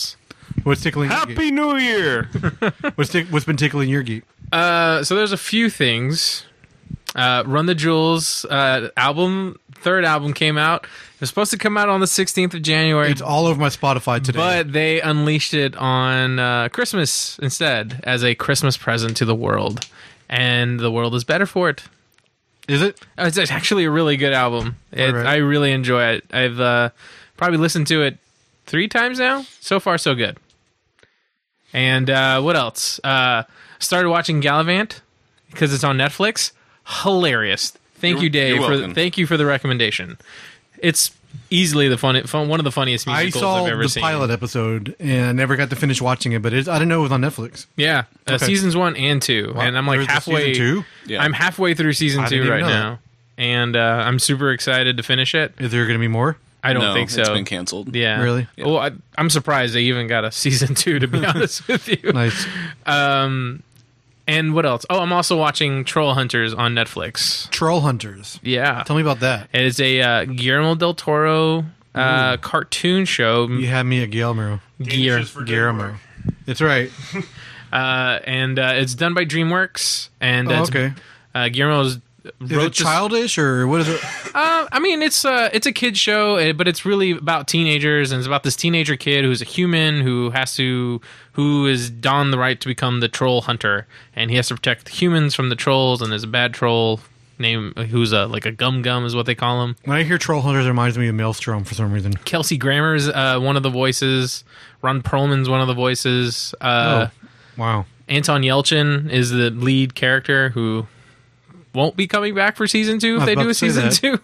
What's tickling your geek? Happy New Year! What's been tickling your geek? So there's a few things. Run the Jewels third album came out. It was supposed to come out on the 16th of January. It's all over my Spotify today. But they unleashed it on Christmas instead as a Christmas present to the world. And the world is better for it. Is it? It's actually a really good album. All right. I really enjoy it. I've probably listened to it 3 times now. So far, so good. And what else? Started watching Gallivant because it's on Netflix. Hilarious. Thank you, Dave. Thank you for the recommendation. It's easily one of the funniest musicals I've ever seen. I saw the pilot episode and I never got to finish watching it, but I didn't know it was on Netflix. Yeah, Okay. seasons 1 and 2, Wow. and I'm like There's a halfway. season 2? Yeah. I'm halfway through season I 2 didn't even right know now, and I'm super excited to finish it. Is there going to be more? I don't No, think so. It's been canceled. Yeah, Really? Yeah. Well, I'm surprised they even got a season 2. To be honest with you. Nice. And what else? Oh, I'm also watching Troll Hunters on Netflix. Troll Hunters. Yeah, Tell me about that. it is a Guillermo del Toro cartoon show. You had me at Guillermo. Guillermo. That's right. And it's done by DreamWorks. And Okay. Guillermo's Is wrote it this- childish or what is it? I mean, it's a kid show, but it's really about teenagers, and it's about this teenager kid who's a human who is donned the right to become the troll hunter, and he has to protect the humans from the trolls. And there's a bad troll named who's like a gum is what they call him. When I hear Troll Hunters, it reminds me of Maelstrom for some reason. Kelsey Grammer's one of the voices. Ron Perlman's one of the voices. Wow. Anton Yelchin is the lead character who won't be coming back for season 2 if I was they about do a to say season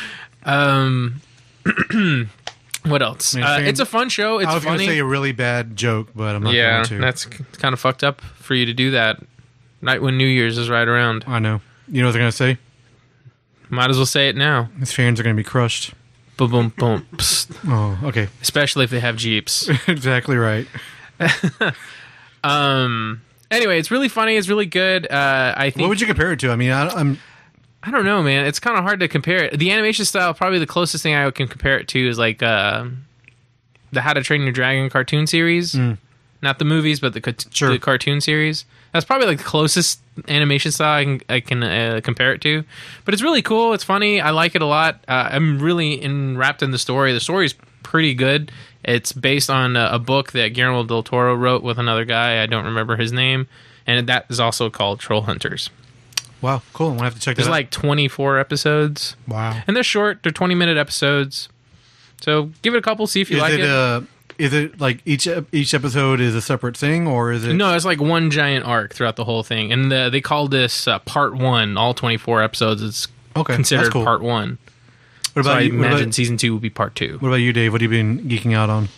that. 2. What else? Man, It's a fun show. It's I was going to funny. say a really bad joke, but I'm not Yeah, going to. that's kind of fucked up for you to do that right when New Year's is right around. I know. You know what they're going to say? Might as well say it now. His fans are going to be crushed. Boom, boom, boom. Psst. Oh, okay. Especially if they have Jeeps. Exactly right. Anyway, it's really funny. It's really good. I think. What would you compare it to? I mean, I don't know, man. It's kind of hard to compare it. The animation style, probably the closest thing I can compare it to is like the How to Train Your Dragon cartoon series. Not the movies, but the cartoon series. That's probably like the closest animation style I can compare it to. But it's really cool. It's funny. I like it a lot. I'm really wrapped in the story. The story is pretty good. It's based on a book that Guillermo del Toro wrote with another guy. I don't remember his name. And that is also called Troll Hunters. wow, cool. I'm going to have to check that There's out. like 24 episodes. Wow. And they're short. They're 20-minute episodes. So give it a couple, see if you like it. Is it like each episode is a separate thing, or is it? No, it's like one giant arc throughout the whole thing. And they call this part 1. All 24 episodes is Okay, considered that's cool. part 1. What So about I you? imagine season 2 will be part 2. What about you, Dave? What have you been geeking out on?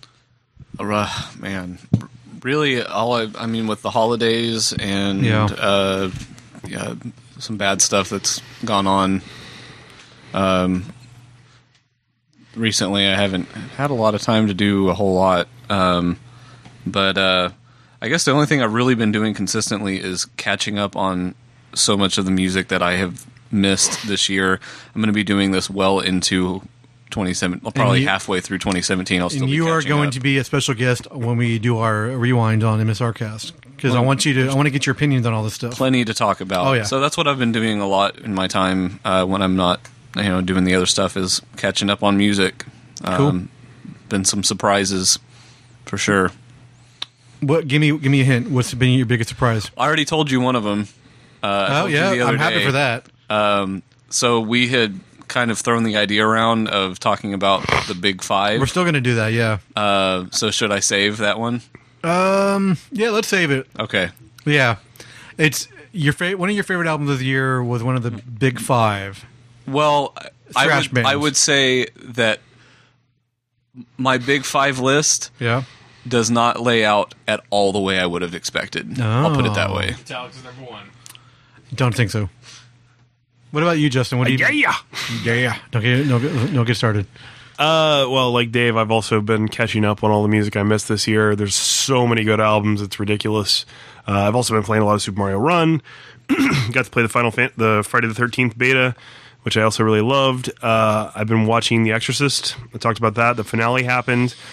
Man, really, I mean, with the holidays and Yeah. some bad stuff that's gone on. Recently, I haven't had a lot of time to do a whole lot, but I guess the only thing I've really been doing consistently is catching up on so much of the music that I have missed this year. I'm going to be doing this well into 2017, probably halfway through 2017. I'll still And be you are catching going up. to be a special guest when we do our rewind on MSR Cast because I want to get your opinions on all this stuff. Plenty to talk about. Oh, yeah. So that's what I've been doing a lot in my time when I'm not, doing the other stuff, is catching up on music. Cool. Been some surprises for sure. What? Give me a hint. What's been your biggest surprise? I already told you one of them. Oh yeah, I'm happy for that. So we had kind of thrown the idea around of talking about the Big Five. We're still going to do that. Yeah. So should I save that one? Yeah. Let's save it. Okay. Yeah. It's one of your favorite albums of the year was one of the Big Five. Well, Thrash bands. I would say that my Big Five list Yeah. does not lay out at all the way I would have expected. I'll put it that way. Alex is number 1. Don't think so. What about you, Justin? What do you? Yeah. Don't get started. Well, like Dave, I've also been catching up on all the music I missed this year. There's so many good albums, it's ridiculous. I've also been playing a lot of Super Mario Run. Got to play the Friday the 13th beta, which I also really loved. I've been watching The Exorcist. I talked about that. The finale happened.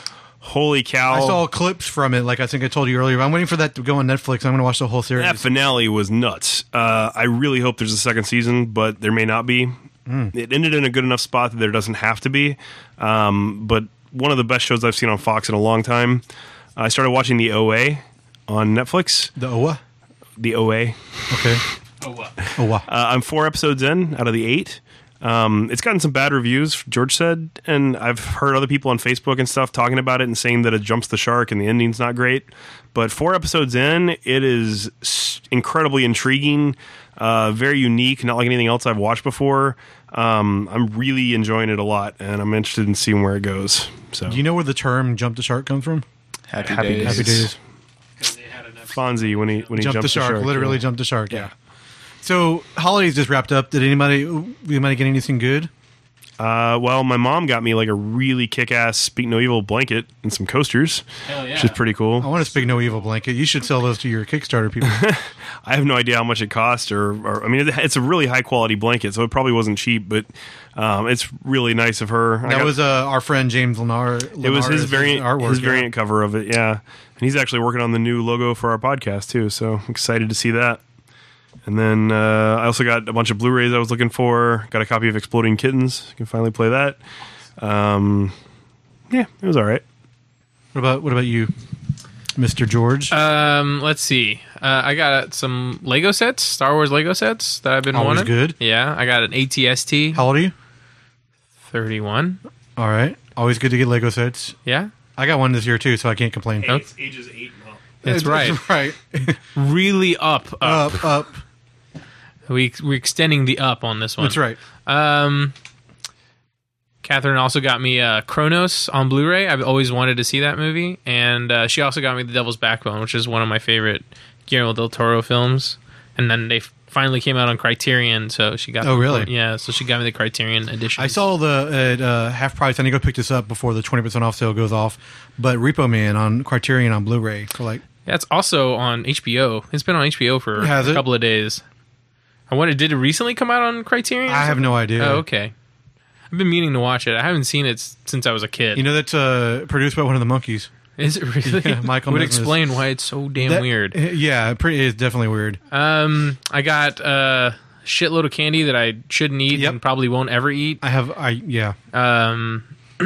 Holy cow. I saw clips from it, like I think I told you earlier. I'm waiting for that to go on Netflix. I'm going to watch the whole series. That finale was nuts. I really hope there's a second season, but there may not be. It ended in a good enough spot that there doesn't have to be. But one of the best shows I've seen on Fox in a long time. I started watching The OA on Netflix. The OA? The OA. Okay. OA. I'm 4 episodes in out of the 8. It's gotten some bad reviews, George said, and I've heard other people on Facebook and stuff talking about it and saying that it jumps the shark and the ending's not great. But 4 episodes in, it is incredibly intriguing, very unique, not like anything else I've watched before. I'm really enjoying it a lot, and I'm interested in seeing where it goes. So, Do you know where the term "jump the shark" comes from? Happy Days. Happy Days. Fonzie when he Jump jumps the shark. Literally yeah. jump the shark. Yeah. So holidays just wrapped up. Did anybody get anything good? Well, my mom got me like a really kick-ass Speak No Evil blanket and some coasters, which is pretty cool. I want to Speak No Evil blanket. You should sell those to your Kickstarter people. I have no idea how much it cost, or I mean, it's a really high-quality blanket, so it probably wasn't cheap, but it's really nice of her. That was our friend James Lennar. It was his variant artwork. his variant cover of it, yeah. And he's actually working on the new logo for our podcast too, so I'm excited to see that. And then I also got a bunch of Blu-rays I was looking for. Got a copy of Exploding Kittens. I can finally play that. Yeah, it was all right. What about you, Mr. George? Let's see. I got some Lego sets, Star Wars Lego sets that I've been Always wanting. good. Yeah, I got an ATST. How old are you? 31. All right. Always good to get Lego sets. Yeah, I got one this year too, so I can't complain. Hey. It's ages 8 and up. that's right. That's right. Really up. Up. We're extending the up on this one. That's right. Catherine also got me Kronos on Blu-ray. I've always wanted to see that movie, and she also got me The Devil's Backbone, which is one of my favorite Guillermo del Toro films. And then they finally came out on Criterion, so she got. Oh, really? Yeah, so she got me the Criterion edition. I saw at half price. I need to go pick this up before the 20% off sale goes off. But Repo Man on Criterion on Blu-ray for like. Yeah, it's also on HBO. It's been on HBO for Has a it? couple of days. I wonder, did it recently come out on Criterion? I have no idea. Oh, okay. I've been meaning to watch it. I haven't seen it since I was a kid. You know that's produced by one of the monkeys. Is it really? Yeah, Michael would Mesmer. explain why it's so damn weird. Yeah, it's definitely weird. I got a shitload of candy that I shouldn't eat Yep. and probably won't ever eat. Yeah. I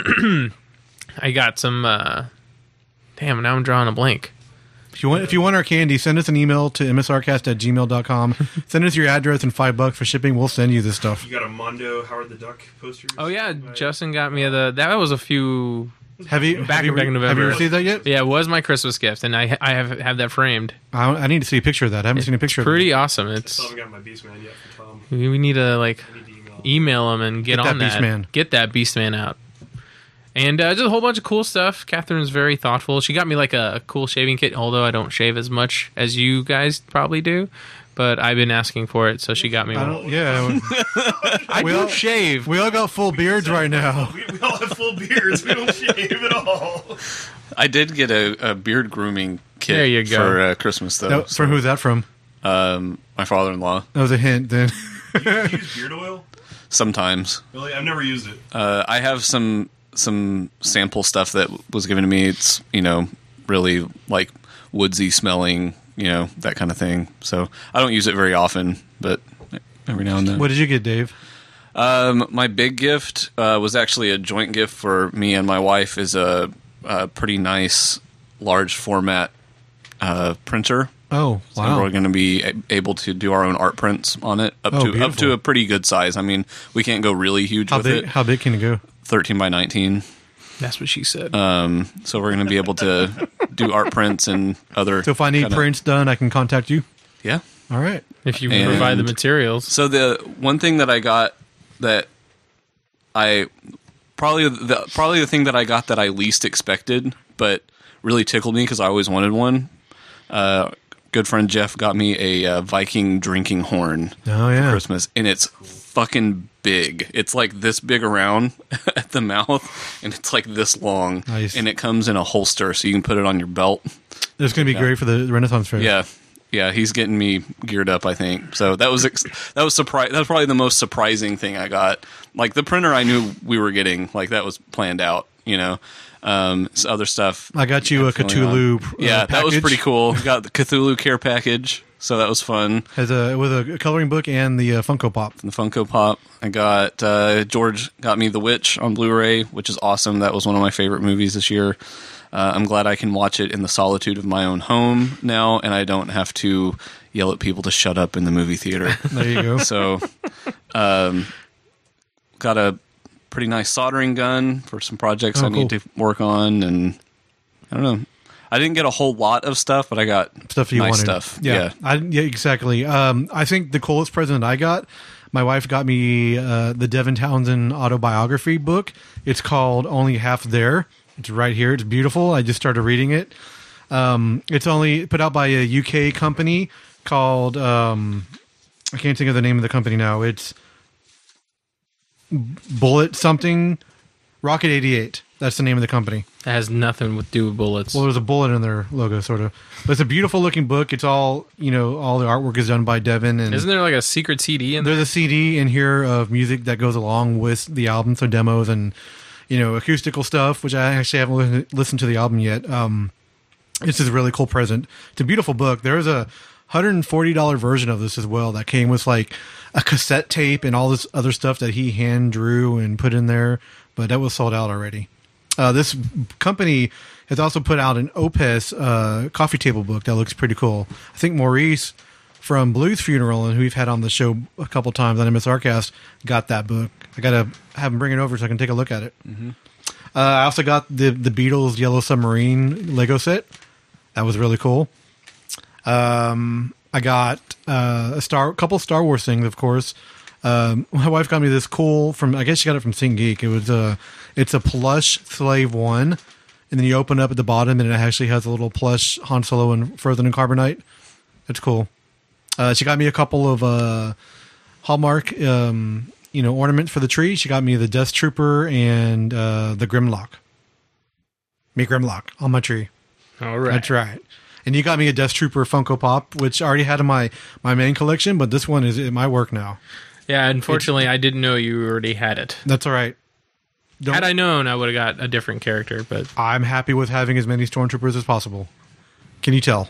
got some. Damn, now I'm drawing a blank. If you want our candy, send us an email to msrcast@gmail.com. Send us your address and $5 for shipping. We'll send you this stuff. You got a Mondo Howard the Duck poster? Oh yeah, Justin got me that was a few. Have you Back in November. Have you received that yet? Yeah, it was my Christmas gift, and I have that framed. I need to see a picture of that. I haven't seen a picture of it. Pretty awesome. I It's still haven't got my Beastman yet from Tom. we need to like I need to email. email him and get Get on that that. Beastman. Get that Beastman out. And just a whole bunch of cool stuff. Catherine's very thoughtful. She got me like a cool shaving kit, although I don't shave as much as you guys probably do. But I've been asking for it, so she got me one. Yeah. I We do all- shave. We all got full beards right now. We all have full beards. We don't shave at all. I did get a beard grooming kit There you go. for Christmas, though. No, from who's that from? My father-in-law. That was a hint then. You use beard oil? Sometimes. Really? I've never used it. I have some sample stuff that was given to me. It's, really like woodsy smelling, that kind of thing. So I don't use it very often, but every now and then. What did you get, Dave? My big gift was actually a joint gift for me and my wife. Is a pretty nice large format printer. Oh, So wow. we're going to be able to do our own art prints on it up Oh, to beautiful. a pretty good size. I mean, we can't go really huge How with big? it. How big can it go? 13 by 19. That's what she said. So we're going to be able to do art prints and other. So if I need kinda- prints done, I can contact you. Yeah. All right. if you and- provide the materials. So the one thing that I got that I probably the thing that I got that I least expected, but really tickled me because I always wanted one. Good friend Jeff got me a Viking drinking horn Oh for yeah. Christmas, and it's fucking big. It's like this big around at the mouth, and it's like this long. Nice. And it comes in a holster, so you can put it on your belt. It's going to be great for the Renaissance Fair. Yeah, he's getting me geared up, I think. So that was that was probably the most surprising thing I got. Like the printer, I knew we were getting. Like that was planned out. Other stuff. I got you a Cthulhu. Yeah, that was package. pretty cool. Got the Cthulhu care package, so that was fun. With a coloring book and the Funko Pop. The Funko Pop. I got George got me The Witch on Blu-ray, which is awesome. That was one of my favorite movies this year. I'm glad I can watch it in the solitude of my own home now, and I don't have to yell at people to shut up in the movie theater. There you go. So, got a pretty nice soldering gun for some projects I need to work on, and I don't know. I didn't get a whole lot of stuff, but I got stuff you nice wanted. stuff. Yeah, exactly. I think the coolest present I got, my wife got me the Devin Townsend autobiography book. It's called Only Half There. It's right here. It's beautiful. I just started reading it. It's only put out by a UK company called I can't think of the name of the company now. It's Bullet something, Rocket 88. That's the name of the company. That has nothing to do with bullets. Well, there's a bullet in their logo, sort of. But it's a beautiful looking book. It's all, all the artwork is done by Devin. And isn't there like a secret CD in there? There's a CD in here of music that goes along with the album, so demos and, acoustical stuff, which I actually haven't listened to the album yet. This is a really cool present. It's a beautiful book. There's a $140 version of this as well that came with like a cassette tape and all this other stuff that he hand drew and put in there, but that was sold out already. This company has also put out an Opus coffee table book that looks pretty cool. I think Maurice from Blues Funeral, and who we've had on the show a couple times on MSRcast, got that book. I gotta have him bring it over so I can take a look at it. Mm-hmm. I also got the Beatles Yellow Submarine Lego set. That was really cool. I got a couple Star Wars things, of course. My wife got me this cool I guess she got it from ThinkGeek. It's a plush Slave 1, and then you open up at the bottom, and it actually has a little plush Han Solo and Frozen in Carbonite. It's cool. She got me a couple of Hallmark, ornaments for the tree. She got me the Death Trooper and the Grimlock. Me Grimlock on my tree. All right. That's right. And you got me a Death Trooper Funko Pop, which I already had in my main collection, but this one is in my work now. Yeah, unfortunately, I didn't know you already had it. That's all right. Had I known, I would have got a different character, but I'm happy with having as many Stormtroopers as possible. Can you tell?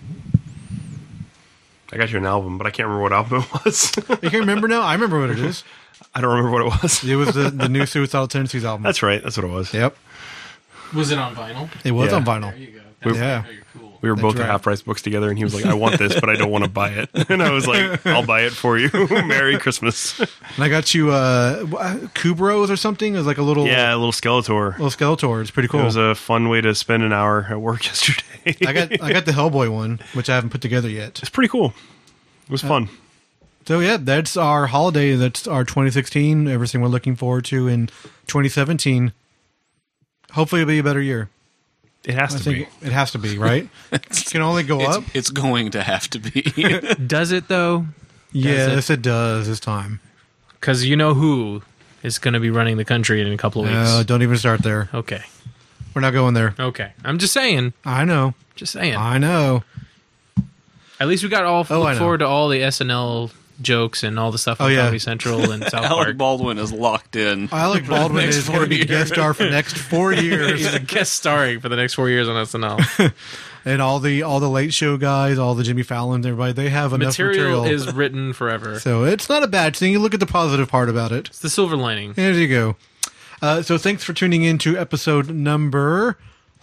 I got you an album, but I can't remember what album it was. You can't remember now? I remember what it is. I don't remember what it was. It was the new Suicidal Tendencies album. That's right. That's what it was. Yep. was it on vinyl? It was Yeah. on vinyl. There you go. Yeah. You're cool. We were both right. at Half Price Books together, and he was like, I want this, but I don't want to buy it. And I was like, I'll buy it for you. Merry Christmas. And I got you Kubros or something. It was like a little Yeah, a little Skeletor. little Skeletor. It's pretty cool. It was a fun way to spend an hour at work yesterday. I got the Hellboy one, which I haven't put together yet. It's pretty cool. It was fun. So yeah, that's our holiday. That's our 2016. Everything we're looking forward to in 2017. Hopefully, it'll be a better year. It has I to think be. it has to be, right? It can only go up. It's going to have to be. Does it though? Yes, it does this time. Because you know who is going to be running the country in a couple of weeks. Don't even start there. Okay. We're not going there. Okay. I'm just saying. I know. Just saying. I know. At least we got all I look know. forward to all the SNL jokes and all the stuff on yeah. Comedy Central and South Alec Park. Baldwin is locked in. Alec Baldwin Next is going to 4 be guest years. star for the next 4 years, He's a guest starring for the next 4 years on SNL. and all the Late Show guys, all the Jimmy Fallon, everybody, they have enough material. Material is written forever. So it's not a bad thing. You look at the positive part about it. It's the silver lining. There you go. So thanks for tuning in to episode number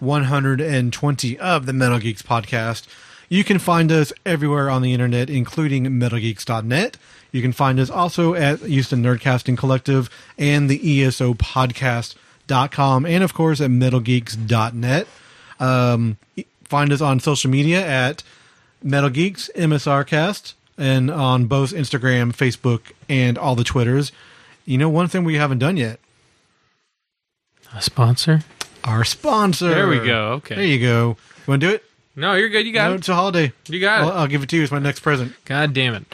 120 of the Metal Geeks podcast. You can find us everywhere on the internet, including MetalGeeks.net. You can find us also at Houston Nerdcasting Collective and the ESOPodcast.com, and of course at MetalGeeks.net. Find us on social media at Metal Geeks MSRcast, and on both Instagram, Facebook, and all the Twitters. You know, one thing we haven't done yet. A sponsor? Our sponsor. There we go. Okay. There you go. You want to do it? No, you're good. You got No, it. it's a holiday. You got it. I'll give it to you. It's my next present. God damn it.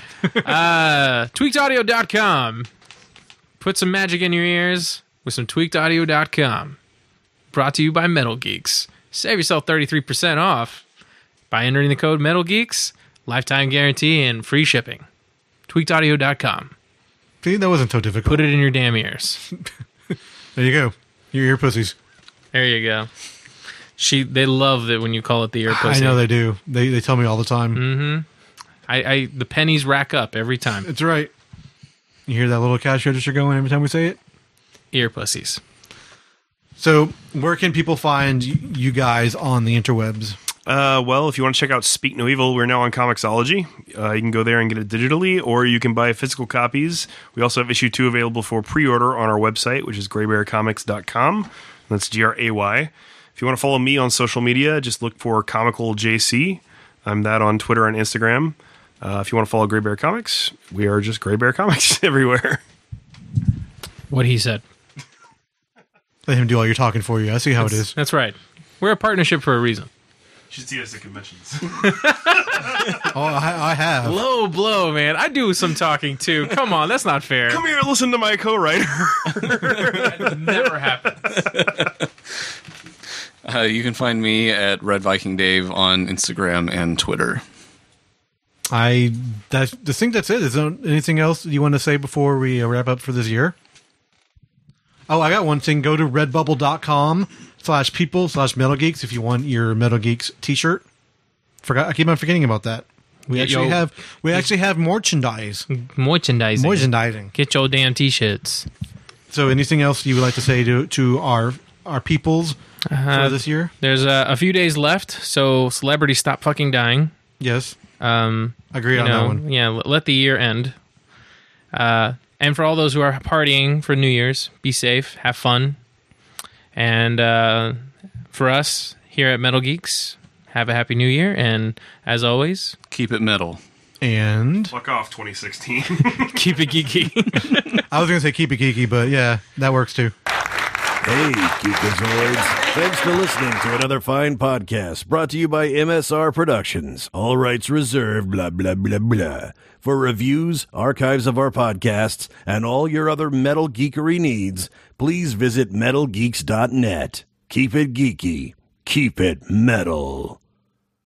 Tweakedaudio.com. Put some magic in your ears with some tweakedaudio.com. Brought to you by Metal Geeks. Save yourself 33% off by entering the code Metal Geeks, lifetime guarantee, and free shipping. Tweakedaudio.com. See, that wasn't so difficult. Put it in your damn ears. There you go. Your ear pussies. There you go. They love it when you call it the ear pussy. I know they do. They tell me all the time. The pennies rack up every time. It's right. You hear that little cash register going every time we say it? Ear pussies. So, where can people find you guys on the interwebs? Well, if you want to check out Speak No Evil, we're now on Comixology. You can go there and get it digitally, or you can buy physical copies. We also have issue 2 available for pre-order on our website, which is graybearcomics.com. That's GRAY. If you want to follow me on social media, just look for Comical JC. I'm that on Twitter and Instagram. If you want to follow Gray Bear Comics, we are just Gray Bear Comics everywhere. What he said. Let him do all your talking for you. I see how it is. That's right. We're a partnership for a reason. You should see us at conventions. Oh, I have. Low blow, man. I do some talking too. Come on, that's not fair. Come here, listen to my co-writer. That never happens. You can find me at Red Viking Dave on Instagram and Twitter. I think that's it. Is there anything else you want to say before we wrap up for this year? Oh, I got one thing. Go to redbubble.com/people/Metal Geeks if you want your Metal Geeks t-shirt. I keep on forgetting about that. We actually have merchandise. Merchandising. Get your damn t-shirts. So anything else you would like to say to our peoples for this year? There's a few days left, so celebrities stop fucking dying. Yes. Agree on that one. Yeah, let the year end. And for all those who are partying for New Year's, be safe, have fun. And for us here at Metal Geeks, have a happy New Year. And as always, keep it metal. And fuck off 2016. Keep it geeky. I was going to say keep it geeky, but yeah, that works too. Hey, Geekazoids. Thanks for listening to another fine podcast brought to you by MSR Productions. All rights reserved, blah, blah, blah, blah. For reviews, archives of our podcasts, and all your other metal geekery needs, please visit metalgeeks.net. Keep it geeky. Keep it metal.